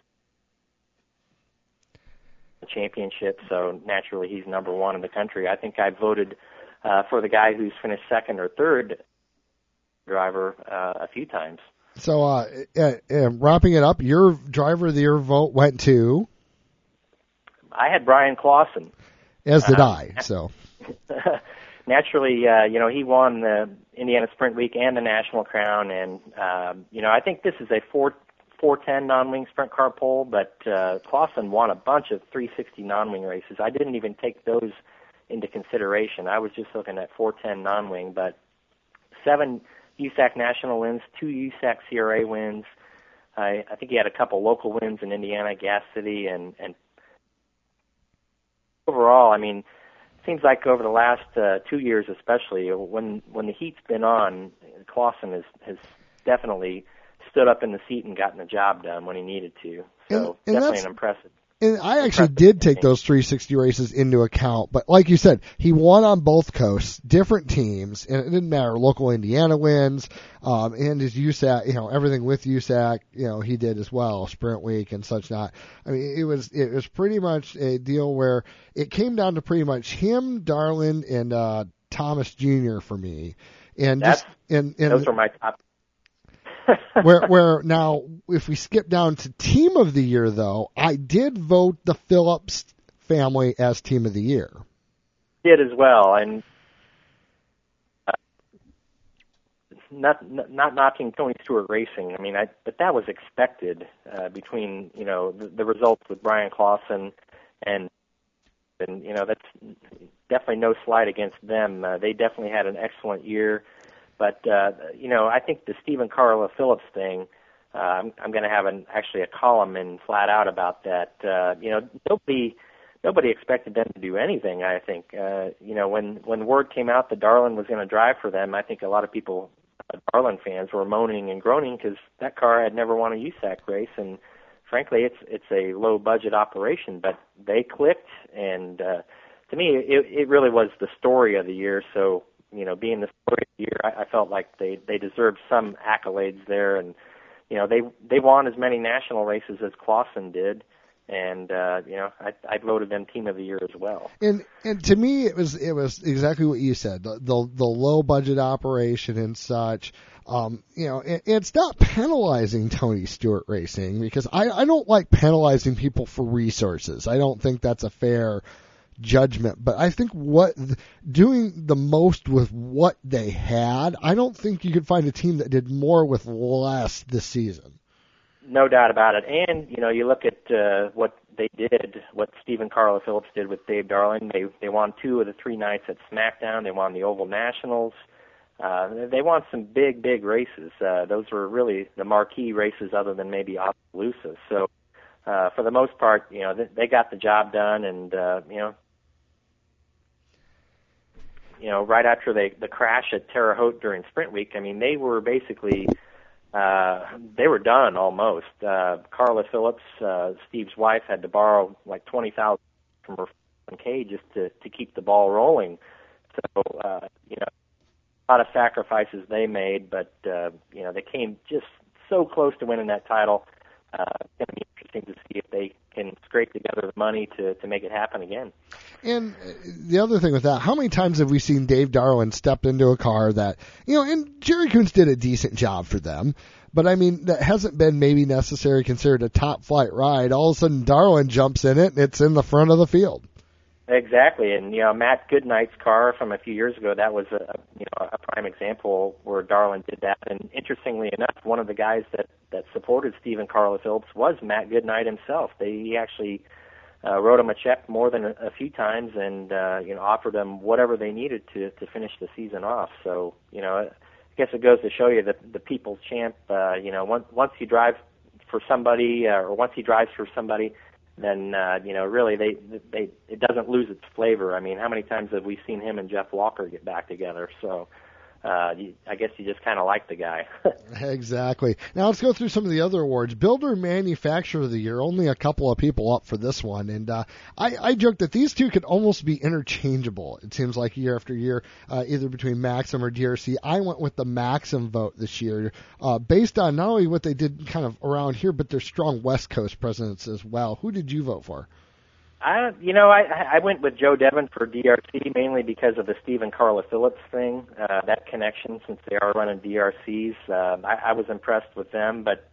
championship, so naturally he's number one in the country. I think I voted for the guy who's finished second or third driver a few times. So wrapping it up, your driver of the year vote went to? I had Brian Clausen. As did I. So naturally, he won the Indiana Sprint Week and the National Crown, and I think this is a 410 non-wing sprint car pole, but Clausen won a bunch of 360 non-wing races. I didn't even take those into consideration. I was just looking at 410 non-wing, but 7 USAC National wins, 2 USAC CRA wins. I think he had a couple local wins in Indiana, Gas City, and overall, I mean, it seems like over the last 2 years especially, when the heat's been on, Clausen has definitely stood up in the seat and gotten the job done when he needed to. So and definitely an impressive. And I actually did take those 360 races into account, but like you said, he won on both coasts, different teams, and it didn't matter. Local Indiana wins, and his USAC, everything with USAC, he did as well, Sprint Week and such not. I mean, it was pretty much a deal where it came down to pretty much him, Darlin, and Thomas Jr. for me. And those were my top. where now, if we skip down to Team of the Year, though, I did vote the Phillips family as Team of the Year. Did as well, and not knocking Tony Stewart Racing. I mean, but that was expected between the results with Brian Clausen and that's definitely no slight against them. They definitely had an excellent year. But, I think the Stephen Carla Phillips thing, I'm going to have actually a column in Flat Out about that. Nobody expected them to do anything, I think. When word came out that Darlin was going to drive for them, I think a lot of people, Darlin fans, were moaning and groaning because that car had never won a USAC race. And frankly, it's a low-budget operation. But they clicked, and to me, it really was the story of the year. So, being the story of the year, I felt like they deserved some accolades there, and they won as many national races as Clausen did, and I voted them Team of the Year as well. And to me, it was exactly what you said, the low budget operation and such. It's not penalizing Tony Stewart Racing, because I don't like penalizing people for resources. I don't think that's a fair judgment, but I think doing the most with what they had, I don't think you could find a team that did more with less this season. No doubt about it. And you look at what they did, what Stephen Carla Phillips did with Dave Darling. They won 2 of the 3 nights at SmackDown. They won the Oval Nationals. They won some big races. Those were really the marquee races, other than maybe Oskaloosa. So for the most part, they got the job done, and right after the crash at Terre Haute during Sprint Week, I mean, they were basically they were done almost. Carla Phillips, Steve's wife, had to borrow like $20,000 from her 401k just to keep the ball rolling. So, a lot of sacrifices they made, but they came just so close to winning that title. It's going to be interesting to see if they can scrape together the money to make it happen again. And the other thing with that, how many times have we seen Dave Darwin step into a car that, and Jerry Kunz did a decent job for them, but I mean, that hasn't been maybe necessarily considered a top flight ride. All of a sudden, Darwin jumps in it, and it's in the front of the field. Exactly, and Matt Goodnight's car from a few years ago, that was a prime example where Darwin did that. And interestingly enough, one of the guys that supported Steve and Carla Phillips was Matt Goodnight himself. He actually wrote him a check more than a few times, and offered them whatever they needed to finish the season off. So I guess it goes to show you that the people's champ, once you drive for somebody, or once he drives for somebody, then really it doesn't lose its flavor. I mean, how many times have we seen him and Jeff Walker get back together? So I guess you just kind of like the guy. Exactly. Now let's go through some of the other awards. Builder Manufacturer of the Year, only a couple of people up for this one. And I joke that these two could almost be interchangeable, it seems like, year after year, either between Maxim or DRC. I went with the Maxim vote this year, based on not only what they did kind of around here, but their strong West Coast presence as well. Who did you vote for? I went with Joe Devon for DRC mainly because of the Steve and Carla Phillips thing, that connection, since they are running DRCs. I was impressed with them, but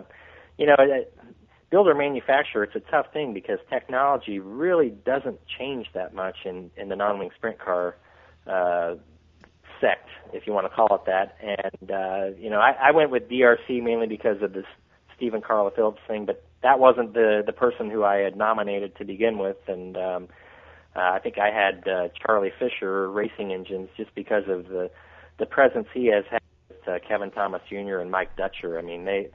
builder manufacturer, it's a tough thing because technology really doesn't change that much in the non-wing sprint car sect, if you want to call it that. And I went with DRC mainly because of this Steve and Carla Phillips thing, but that wasn't the person who I had nominated to begin with, and I think I had Charlie Fisher Racing Engines just because of the presence he has had with Kevin Thomas Jr. and Mike Dutcher. I mean, they're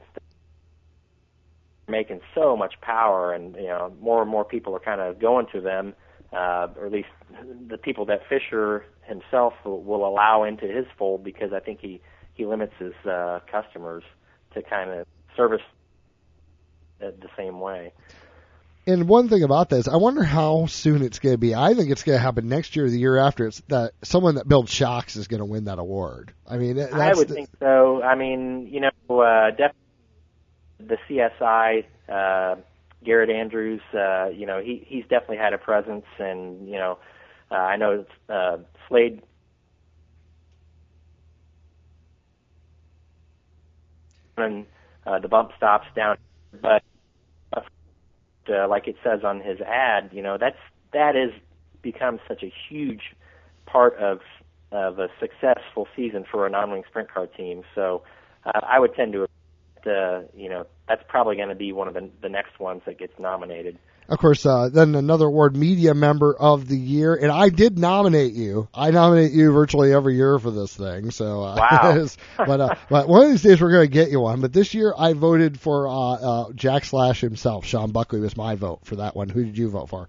making so much power, and more and more people are kind of going to them, or at least the people that Fisher himself will allow into his fold, because I think he limits his customers to kind of service the same way. And one thing about this, I wonder how soon it's going to be. I think it's going to happen next year or the year after. It's that someone that builds shocks is going to win that award. I mean, I would think so. I mean, definitely the CSI, Garrett Andrews, he's definitely had a presence, and I know Slade. And the bump stops down, but like it says on his ad, that has become such a huge part of a successful season for a non-wing sprint car team. So I would tend to, that's probably going to be one of the next ones that gets nominated. Of course, then another award, Media Member of the Year, and I did nominate you. I nominate you virtually every year for this thing. So, wow. but one of these days we're going to get you one. But this year I voted for Jack Slash himself. Sean Buckley was my vote for that one. Who did you vote for?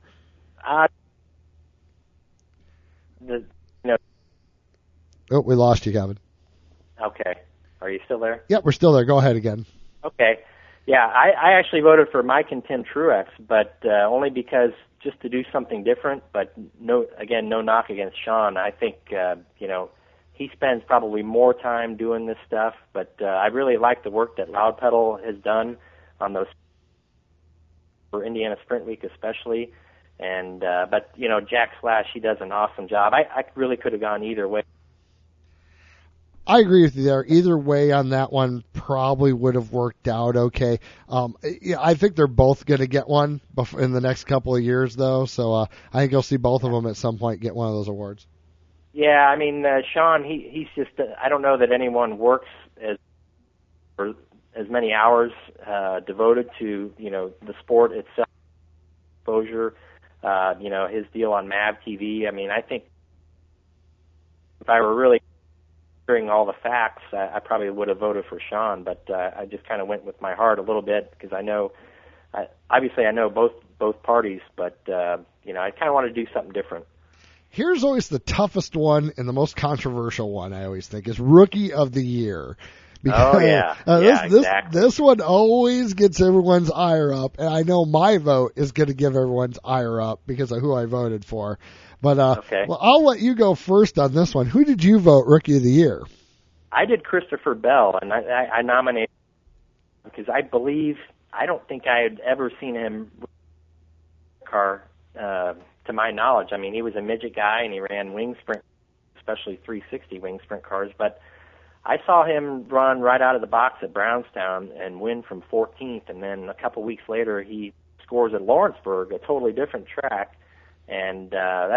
Oh, we lost you, Kevin. Okay. Are you still there? Yep, we're still there. Go ahead again. Okay. Yeah, I actually voted for Mike and Tim Truex, but only because just to do something different. But no knock against Sean. I think he spends probably more time doing this stuff. But I really like the work that Loud Pedal has done on those for Indiana Sprint Week especially. And but Jack Slash, he does an awesome job. I really could have gone either way. I agree with you there. Either way on that one probably would have worked out okay. I think they're both going to get one in the next couple of years, though. So I think you'll see both of them at some point get one of those awards. Yeah, I mean, Sean, he's just, I don't know that anyone works as many hours devoted to, the sport itself, exposure, his deal on MAV TV. I mean, I think if I were really hearing all the facts, I probably would have voted for Sean, but I just kind of went with my heart a little bit because I know both parties, but I kind of want to do something different. Here's always the toughest one and the most controversial one, I always think, is Rookie of the Year. Because, exactly. This one always gets everyone's ire up, and I know my vote is going to give everyone's ire up because of who I voted for. But well, I'll let you go first on this one. Who did you vote Rookie of the Year? I did Christopher Bell, and I nominated because I don't think I had ever seen him car to my knowledge. I mean, he was a midget guy, and he ran wing sprint, especially 360 wing sprint cars, but I saw him run right out of the box at Brownstown and win from 14th, and then a couple weeks later he scores at Lawrenceburg, a totally different track, and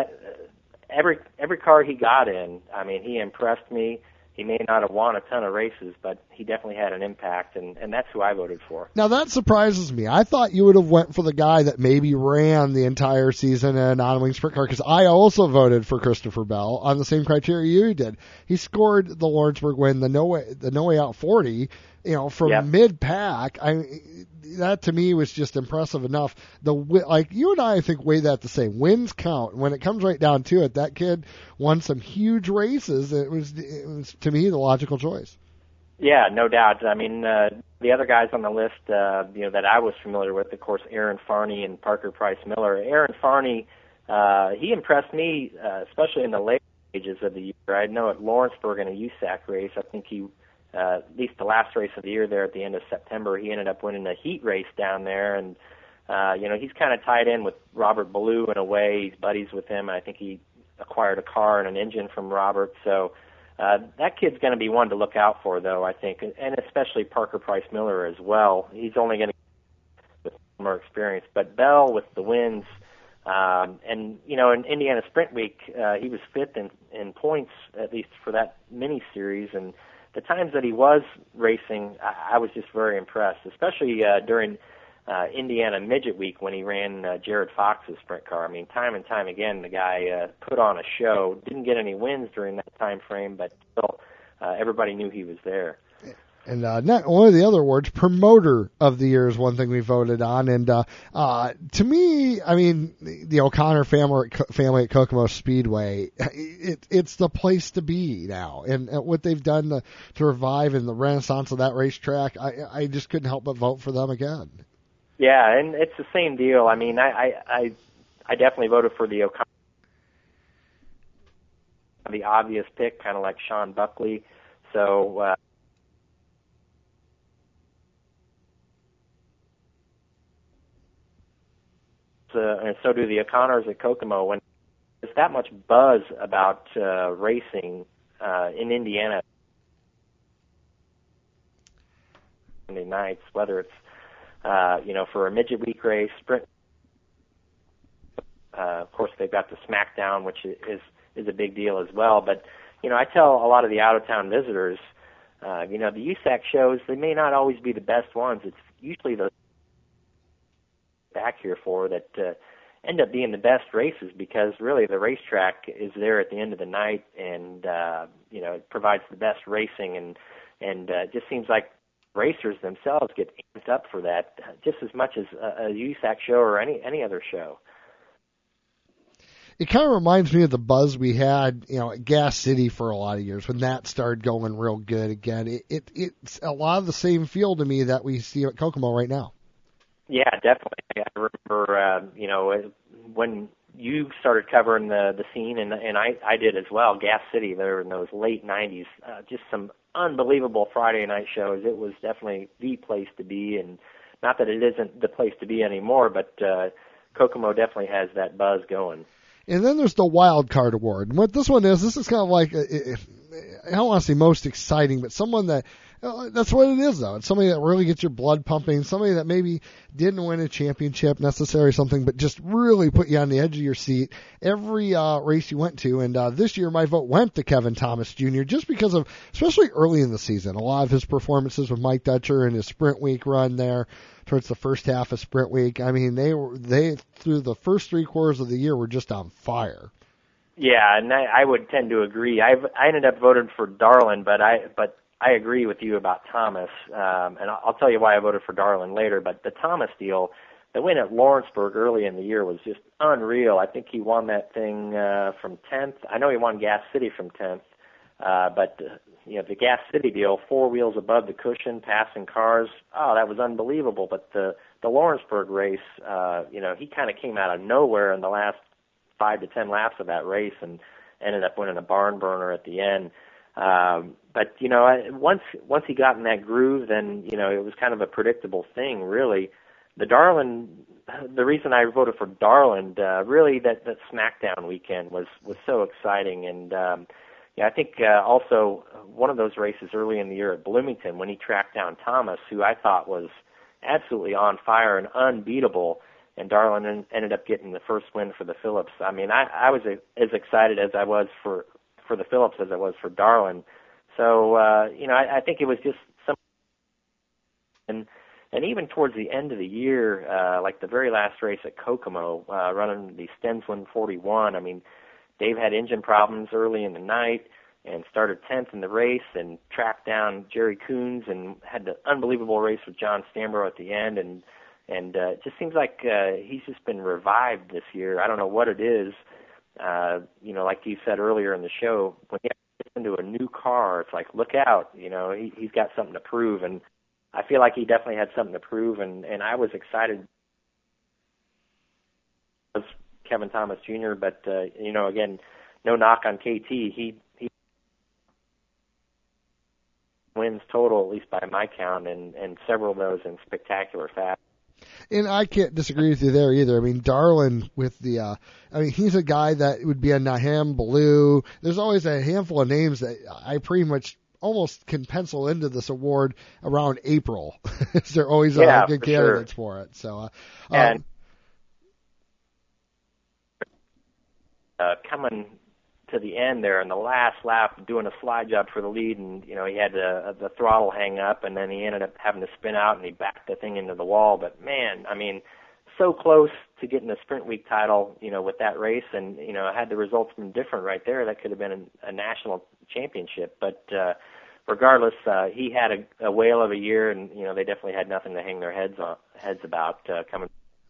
every car he got in, I mean, he impressed me. He may not have won a ton of races, but he definitely had an impact, and that's who I voted for. Now, that surprises me. I thought you would have went for the guy that maybe ran the entire season in a non-wing sprint car, because I also voted for Christopher Bell on the same criteria you did. He scored the Lawrenceburg win, the No Way Out 40, from mid-pack. That to me was just impressive enough. Like you and I think weigh that the same. Wins count. When it comes right down to it, that kid won some huge races. It was to me the logical choice. Yeah, no doubt. I mean, the other guys on the list, that I was familiar with, of course, Aaron Farney and Parker Price Miller. Aaron Farney, he impressed me, especially in the late stages of the year. I know at Lawrenceburg in a USAC race, I think he. At least the last race of the year there at the end of September, he ended up winning a heat race down there, and he's kind of tied in with Robert Ballou in a way. He's buddies with him, and I think he acquired a car and an engine from Robert. So that kid's going to be one to look out for, though, I think, and especially Parker Price Miller as well. He's only going to get with more experience, but Bell with the wins. And in Indiana Sprint Week, he was fifth in points, at least for that mini series, and the times that he was racing, I was just very impressed, especially during Indiana Midget Week when he ran Jared Fox's sprint car. I mean, time and time again, the guy put on a show. Didn't get any wins during that time frame, but still, everybody knew he was there. And not one of the other awards, Promoter of the Year is one thing we voted on. And to me, I mean, the O'Connor family at Kokomo Speedway, it's the place to be now. And what they've done to revive in the renaissance of that racetrack, I just couldn't help but vote for them again. Yeah, and it's the same deal. I mean, I definitely voted for the O'Connor, the obvious pick, kind of like Sean Buckley. So. And so do the O'Connors at Kokomo. When there's that much buzz about racing in Indiana Sunday nights, whether it's for a midget week race, sprint. Of course, they've got the SmackDown, which is a big deal as well. But I tell a lot of the out of town visitors, the USAC shows, they may not always be the best ones. It's usually the back here for that end up being the best races, because really the racetrack is there at the end of the night, and it provides the best racing, and it just seems like racers themselves get amped up for that just as much as a USAC show or any other show. It kind of reminds me of the buzz we had, at Gas City for a lot of years when that started going real good again. It's a lot of the same feel to me that we see at Kokomo right now. Yeah, definitely. I remember, when you started covering the scene, and I did as well, Gas City, there in those late 90s, just some unbelievable Friday night shows. It was definitely the place to be, and not that it isn't the place to be anymore, but Kokomo definitely has that buzz going. And then there's the Wild Card Award. And what this one is, this is kind of like, I don't want to say most exciting, but someone that, that's what it is, though. It's somebody that really gets your blood pumping, somebody that maybe didn't win a championship necessarily or something, but just really put you on the edge of your seat every race you went to. And this year my vote went to Kevin Thomas Jr. just because of, especially early in the season, a lot of his performances with Mike Dutcher and his Sprint Week run there towards the first half of Sprint Week. I mean, they through the first 3 quarters of the year were just on fire. Yeah, and I would tend to agree. I ended up voting for Darlin, but I agree with you about Thomas, and I'll tell you why I voted for Darlin later. But the Thomas deal, the win at Lawrenceburg early in the year was just unreal. I think he won that thing from 10th. I know he won Gas City from 10th, but the Gas City deal, 4 wheels above the cushion, passing cars, that was unbelievable. But the Lawrenceburg race, he kind of came out of nowhere in the last 5 to 10 laps of that race and ended up winning a barn burner at the end. But once he got in that groove, then it was kind of a predictable thing, really. The reason I voted for Darland, really that SmackDown weekend was so exciting, and I think also one of those races early in the year at Bloomington when he tracked down Thomas, who I thought was absolutely on fire and unbeatable, and Darland ended up getting the first win for the Phillips. I mean, I was as excited as I was for the Phillips as I was for Darland. So I think it was just some. And even towards the end of the year, like the very last race at Kokomo, running the Stensland 41, I mean, Dave had engine problems early in the night and started 10th in the race and tracked down Jerry Coons and had the unbelievable race with John Stambro at the end. And it just seems like he's just been revived this year. I don't know what it is. Like you said earlier in the show, when he gets into a new car, it's like, look out, he's got something to prove. And I feel like he definitely had something to prove, and I was excited. It was Kevin Thomas Jr., but, again, no knock on KT. He wins total, at least by my count, and several of those in spectacular fashion. And I can't disagree with you there either. I mean, Darland with the, he's a guy that would be a Naham Ballou. There's always a handful of names that I pretty much almost can pencil into this award around April. They're always good candidates for it. So, and coming to the end there in the last lap, doing a slide job for the lead, and he had the throttle hang up, and then he ended up having to spin out, and he backed the thing into the wall. But man, I mean, so close to getting the Sprint Week title, with that race, and had the results been different right there, that could have been a national championship. But regardless, he had a whale of a year, and they definitely had nothing to hang their heads about coming.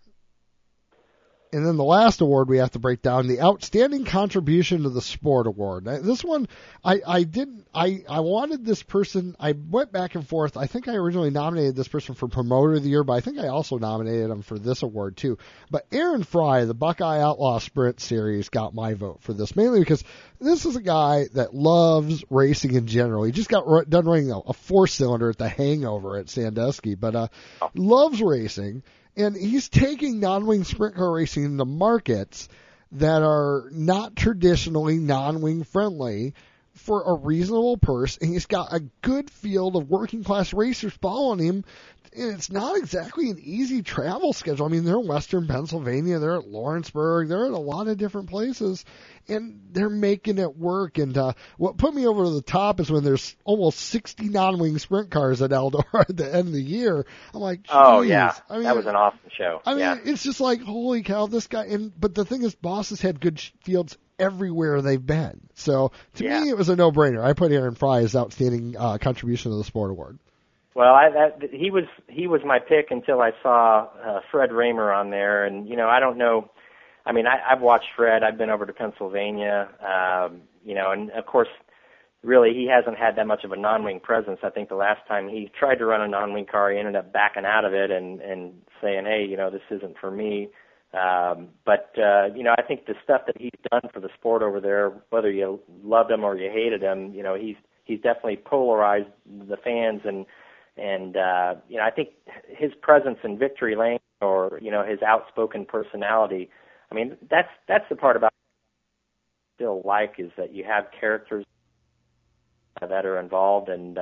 And then the last award we have to break down, the Outstanding Contribution to the Sport Award. Now, this one, I wanted this person, I went back and forth. I think I originally nominated this person for Promoter of the Year, but I think I also nominated him for this award too. But Aaron Fry, the Buckeye Outlaw Sprint Series, got my vote for this, mainly because this is a guy that loves racing in general. He just got done running a 4-cylinder at the Hangover at Sandusky, but loves racing. And he's taking non-wing sprint car racing into markets that are not traditionally non-wing friendly for a reasonable purse. And he's got a good field of working class racers following him. And it's not exactly an easy travel schedule. I mean, they're in Western Pennsylvania, they're at Lawrenceburg, they're at a lot of different places, and they're making it work. And what put me over the top is when there's almost 60 non-wing sprint cars at Eldora at the end of the year. I'm like, geez. Oh, yeah, that was an awesome show. I mean, it's just like, holy cow, this guy. But the thing is, Boss has had good fields everywhere they've been. So to me, it was a no-brainer. I put Aaron Fry as Outstanding Contribution to the Sport Award. Well, he was my pick until I saw Fred Raymer on there, and I don't know. I mean, I've watched Fred. I've been over to Pennsylvania, and of course, really he hasn't had that much of a non-wing presence. I think the last time he tried to run a non-wing car, he ended up backing out of it and saying, hey, this isn't for me. But I think the stuff that he's done for the sport over there, whether you loved him or you hated him, he's definitely polarized the fans and I think his presence in Victory Lane or, his outspoken personality, I mean, that's the part about I still like is that you have characters that are involved. And,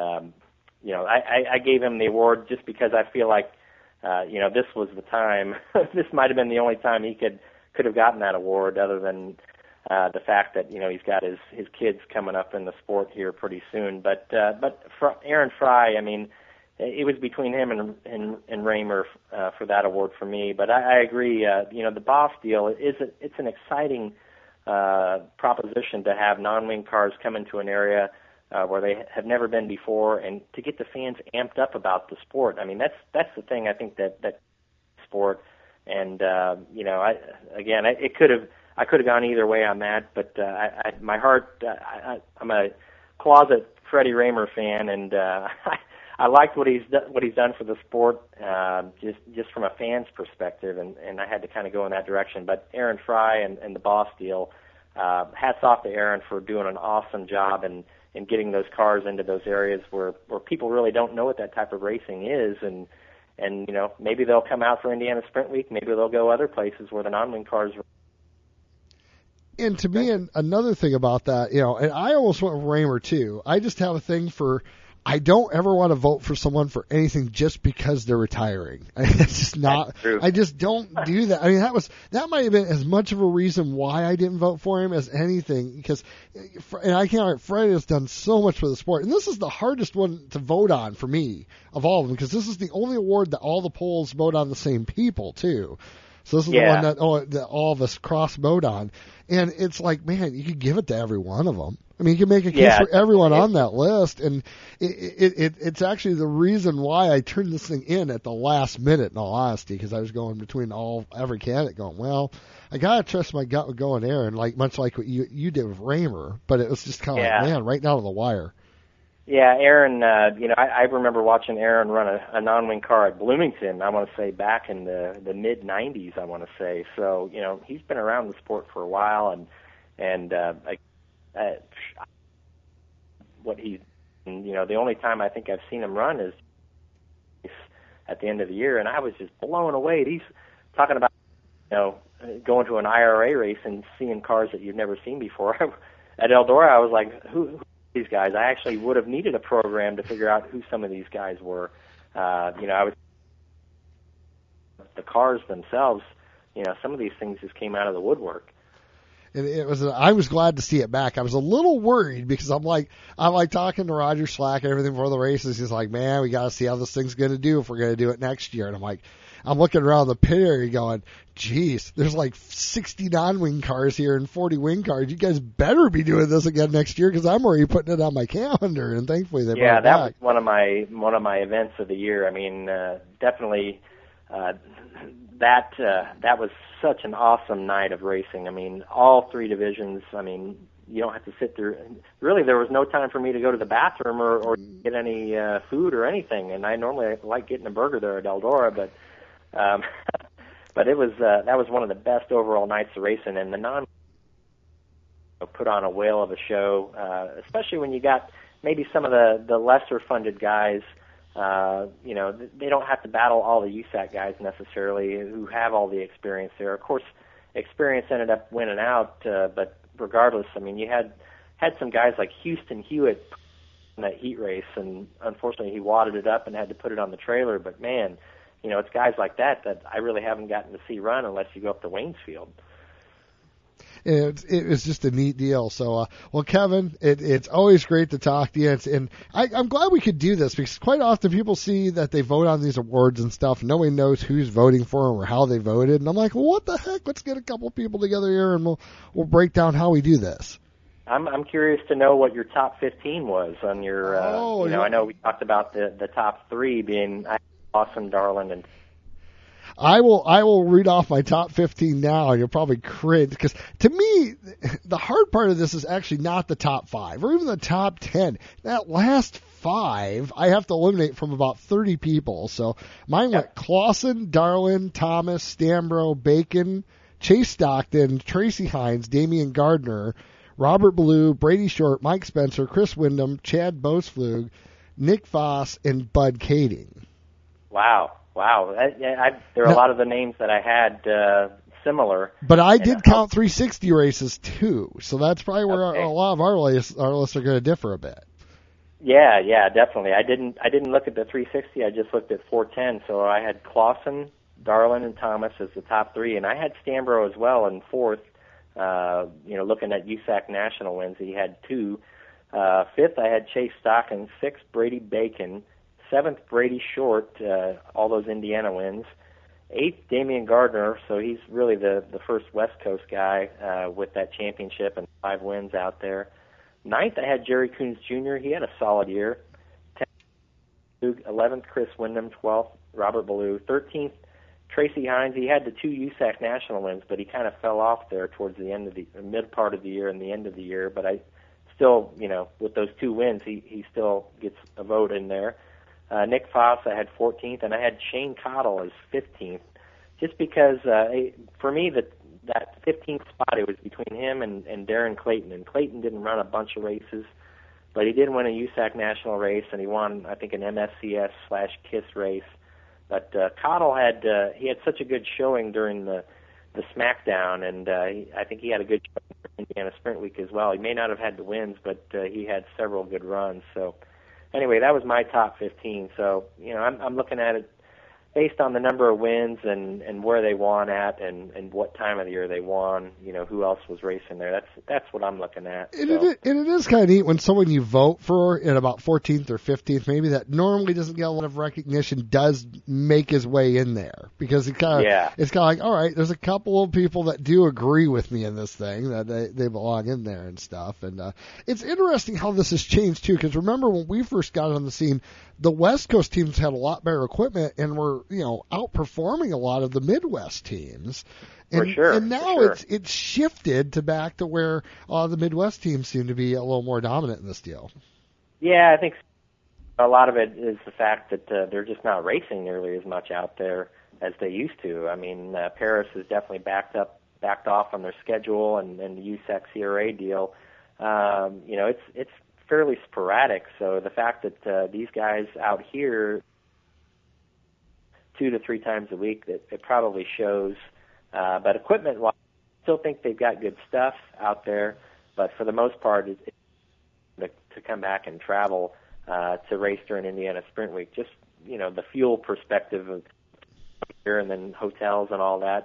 I gave him the award just because I feel like, this was the time. This might have been the only time he could have gotten that award other than the fact that, he's got his kids coming up in the sport here pretty soon. But for Aaron Fry, I mean, it was between him and Raymer for that award for me. But I agree. The Boss deal it's an exciting proposition to have non-wing cars come into an area where they have never been before, and to get the fans amped up about the sport. I mean, that's the thing. I think that sport And it could have. I could have gone either way on that, but my heart. I'm a closet Freddie Raymer fan, and I liked what he's done for the sport, just from a fan's perspective, and I had to kind of go in that direction. But Aaron Fry and the Boss deal, hats off to Aaron for doing an awesome job and getting those cars into those areas where people really don't know what that type of racing is, and maybe they'll come out for Indiana Sprint Week, maybe they'll go other places where the non-wing cars. And to me, another thing about that, and I almost went with Raymer too. I just have a thing for, I don't ever want to vote for someone for anything just because they're retiring. It's just not, I just don't do that. I mean, that might have been as much of a reason why I didn't vote for him as anything, because, and I can't, Fred has done so much for the sport, and this is the hardest one to vote on for me of all of them, because this is the only award that all the polls vote on the same people too. So this is the one that all of us cross vote on. And it's like, man, you could give it to every one of them. I mean, you can make a case for everyone on that list. And it's actually the reason why I turned this thing in at the last minute, in all honesty, because I was going between every candidate going, well, I got to trust my gut with going Aaron, much like what you did with Raymer. But it was just kind of like, man, right down to the wire. Yeah, Aaron, I remember watching Aaron run a non-wing car at Bloomington, I want to say back in the mid-'90s, I want to say. So, he's been around the sport for a while, and what he's, the only time I think I've seen him run is at the end of the year, and I was just blown away. He's talking about, going to an IRA race and seeing cars that you've never seen before. At Eldora, I was like, who these guys? I actually would have needed a program to figure out who some of these guys were. I was the cars themselves. Some of these things just came out of the woodwork. And I was glad to see it back. I was a little worried because I'm like talking to Roger Slack and everything before the races. He's like, man, we got to see how this thing's going to do if we're going to do it next year. And I'm looking around the pit area going, geez, there's like 60 non-wing cars here and 40 wing cars. You guys better be doing this again next year because I'm already putting it on my calendar. And thankfully they brought it back. Was one of my events of the year. I mean, definitely that was such an awesome night of racing. I mean, all three divisions. I mean, you don't have to sit there. Really, there was no time for me to go to the bathroom or get any food or anything. And I normally like getting a burger there at Eldora, but it was that was one of the best overall nights of racing, and the non put on a whale of a show, especially when you got maybe some of the lesser funded guys. They don't have to battle all the USAC guys necessarily who have all the experience there. Of course, experience ended up winning out, but regardless, I mean, you had some guys like Houston Hewitt in that heat race, and unfortunately he wadded it up and had to put it on the trailer. But man, it's guys like that I really haven't gotten to see run unless you go up to Waynesfield. It was just a neat deal. So, well, Kevin, it's always great to talk to you. And I'm glad we could do this because quite often people see that they vote on these awards and stuff, and nobody knows who's voting for them or how they voted. And I'm like, well, what the heck? Let's get a couple people together here and we'll break down how we do this. I'm curious to know what your top 15 was on your. I know we talked about the top 3 being Awesome, Darlin, and. I will read off my top 15 now, and you'll probably cringe because to me, the hard part of this is actually not the top 5 or even the top 10. That last 5, I have to eliminate from about 30 people. So mine went Clausen, Darlin, Thomas, Stambro, Bacon, Chase Stockton, Tracy Hines, Damian Gardner, Robert Ballou, Brady Short, Mike Spencer, Chris Wyndham, Chad Boasflug, Nick Foss, and Bud Kading. Wow. There are a lot of the names that I had similar. But I did count 360 races too, so that's probably where a lot of our lists are going to differ a bit. Yeah, definitely. I didn't look at the 360. I just looked at 410. So I had Clausen, Darlin, and Thomas as the top 3, and I had Stambro as well in 4th. Looking at USAC national wins, he had 2. 5th, I had Chase Stockton. 6th, Brady Bacon. 7th, Brady Short, all those Indiana wins. 8th, Damian Gardner, so he's really the first West Coast guy with that championship and 5 wins out there. 9th, I had Jerry Coons Jr. He had a solid year. 10th, 11th, Chris Wyndham. 12th, Robert Ballou. 13th, Tracy Hines, he had the 2 USAC national wins, but he kind of fell off there towards the end of the mid part of the year and the end of the year. But I still, with those 2 wins, he still gets a vote in there. Nick Foss, I had 14th, and I had Shane Cottle as 15th, just because for me that 15th spot, it was between him and Darren Clayton, and Clayton didn't run a bunch of races, but he did win a USAC national race, and he won, I think, an MSCS/KISS race. But Cottle had such a good showing during the SmackDown, and I think he had a good showing during Indiana Sprint Week as well. He may not have had the wins, but he had several good runs. So anyway, that was my top 15. So I'm looking at it based on the number of wins and where they won at and what time of the year they won, who else was racing there. That's what I'm looking at. And it is kind of neat when someone you vote for in about 14th or 15th, maybe that normally doesn't get a lot of recognition, does make his way in there, because it's kind of like, all right, there's a couple of people that do agree with me in this thing, that they belong in there and stuff. And it's interesting how this has changed too, because remember when we first got on the scene, the West Coast teams had a lot better equipment and were, outperforming a lot of the Midwest teams. And, for sure. And now it's shifted to back to where the Midwest teams seem to be a little more dominant in this deal. Yeah, I think a lot of it is the fact that they're just not racing nearly as much out there as they used to. I mean, Paris has definitely backed off on their schedule, and the USAC CRA deal. It's fairly sporadic. So the fact that these guys out here 2 to 3 times a week, that it probably shows. But equipment-wise, I still think they've got good stuff out there. But for the most part, it's to come back and travel to race during Indiana Sprint Week. Just the fuel perspective of here and then hotels and all that.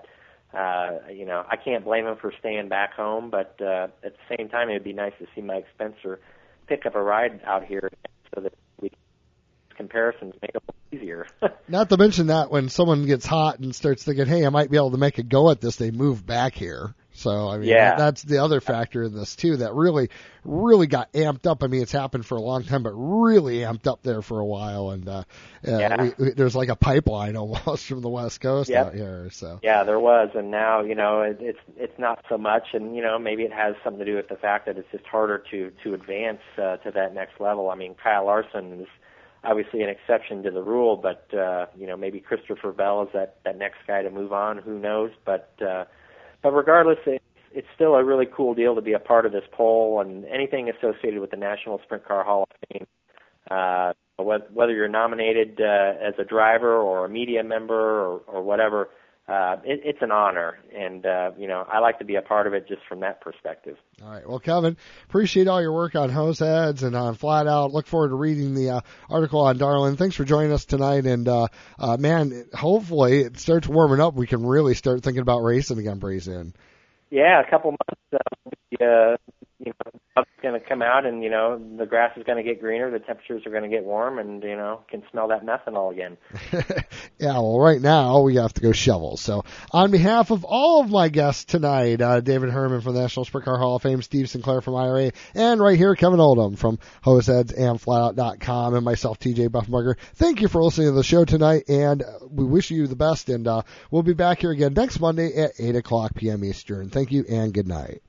I can't blame them for staying back home. But at the same time, it'd be nice to see Mike Spencer pick up a ride out here so that comparisons make it easier. Not to mention that when someone gets hot and starts thinking, hey, I might be able to make a go at this, they move back here. So, I mean, that's the other factor in this, too, that really, really got amped up. I mean, it's happened for a long time, but really amped up there for a while. And there's like a pipeline almost from the West Coast out here. So yeah, there was. And now, it's not so much. And, maybe it has something to do with the fact that it's just harder to advance to that next level. I mean, Kyle Larson is obviously an exception to the rule, but, maybe Christopher Bell is that next guy to move on. Who knows? But regardless, it's still a really cool deal to be a part of this poll, and anything associated with the National Sprint Car Hall of Fame, whether you're nominated as a driver or a media member or whatever, it's an honor, and I like to be a part of it just from that perspective. All right. Well, Kevin, appreciate all your work on Hose Heads and on Flat Out. Look forward to reading the article on Darlin. Thanks for joining us tonight, and man, hopefully it starts warming up. We can really start thinking about racing again pretty soon. Yeah, a couple months. It's going to come out, and the grass is going to get greener, the temperatures are going to get warm, and can smell that methanol again. Yeah, well, right now we have to go shovel. So, on behalf of all of my guests tonight, David Herman from the National Sprint Car Hall of Fame, Steve Sinclair from IRA, and right here Kevin Oldham from Hoseheads and FlatOut.com, and myself, TJ Buffenbarger. Thank you for listening to the show tonight, and we wish you the best. And we'll be back here again next Monday at 8:00 p.m. Eastern. Thank you, and good night.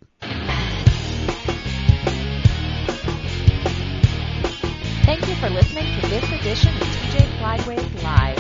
Thank you for listening to this edition of TJ Flyways Live.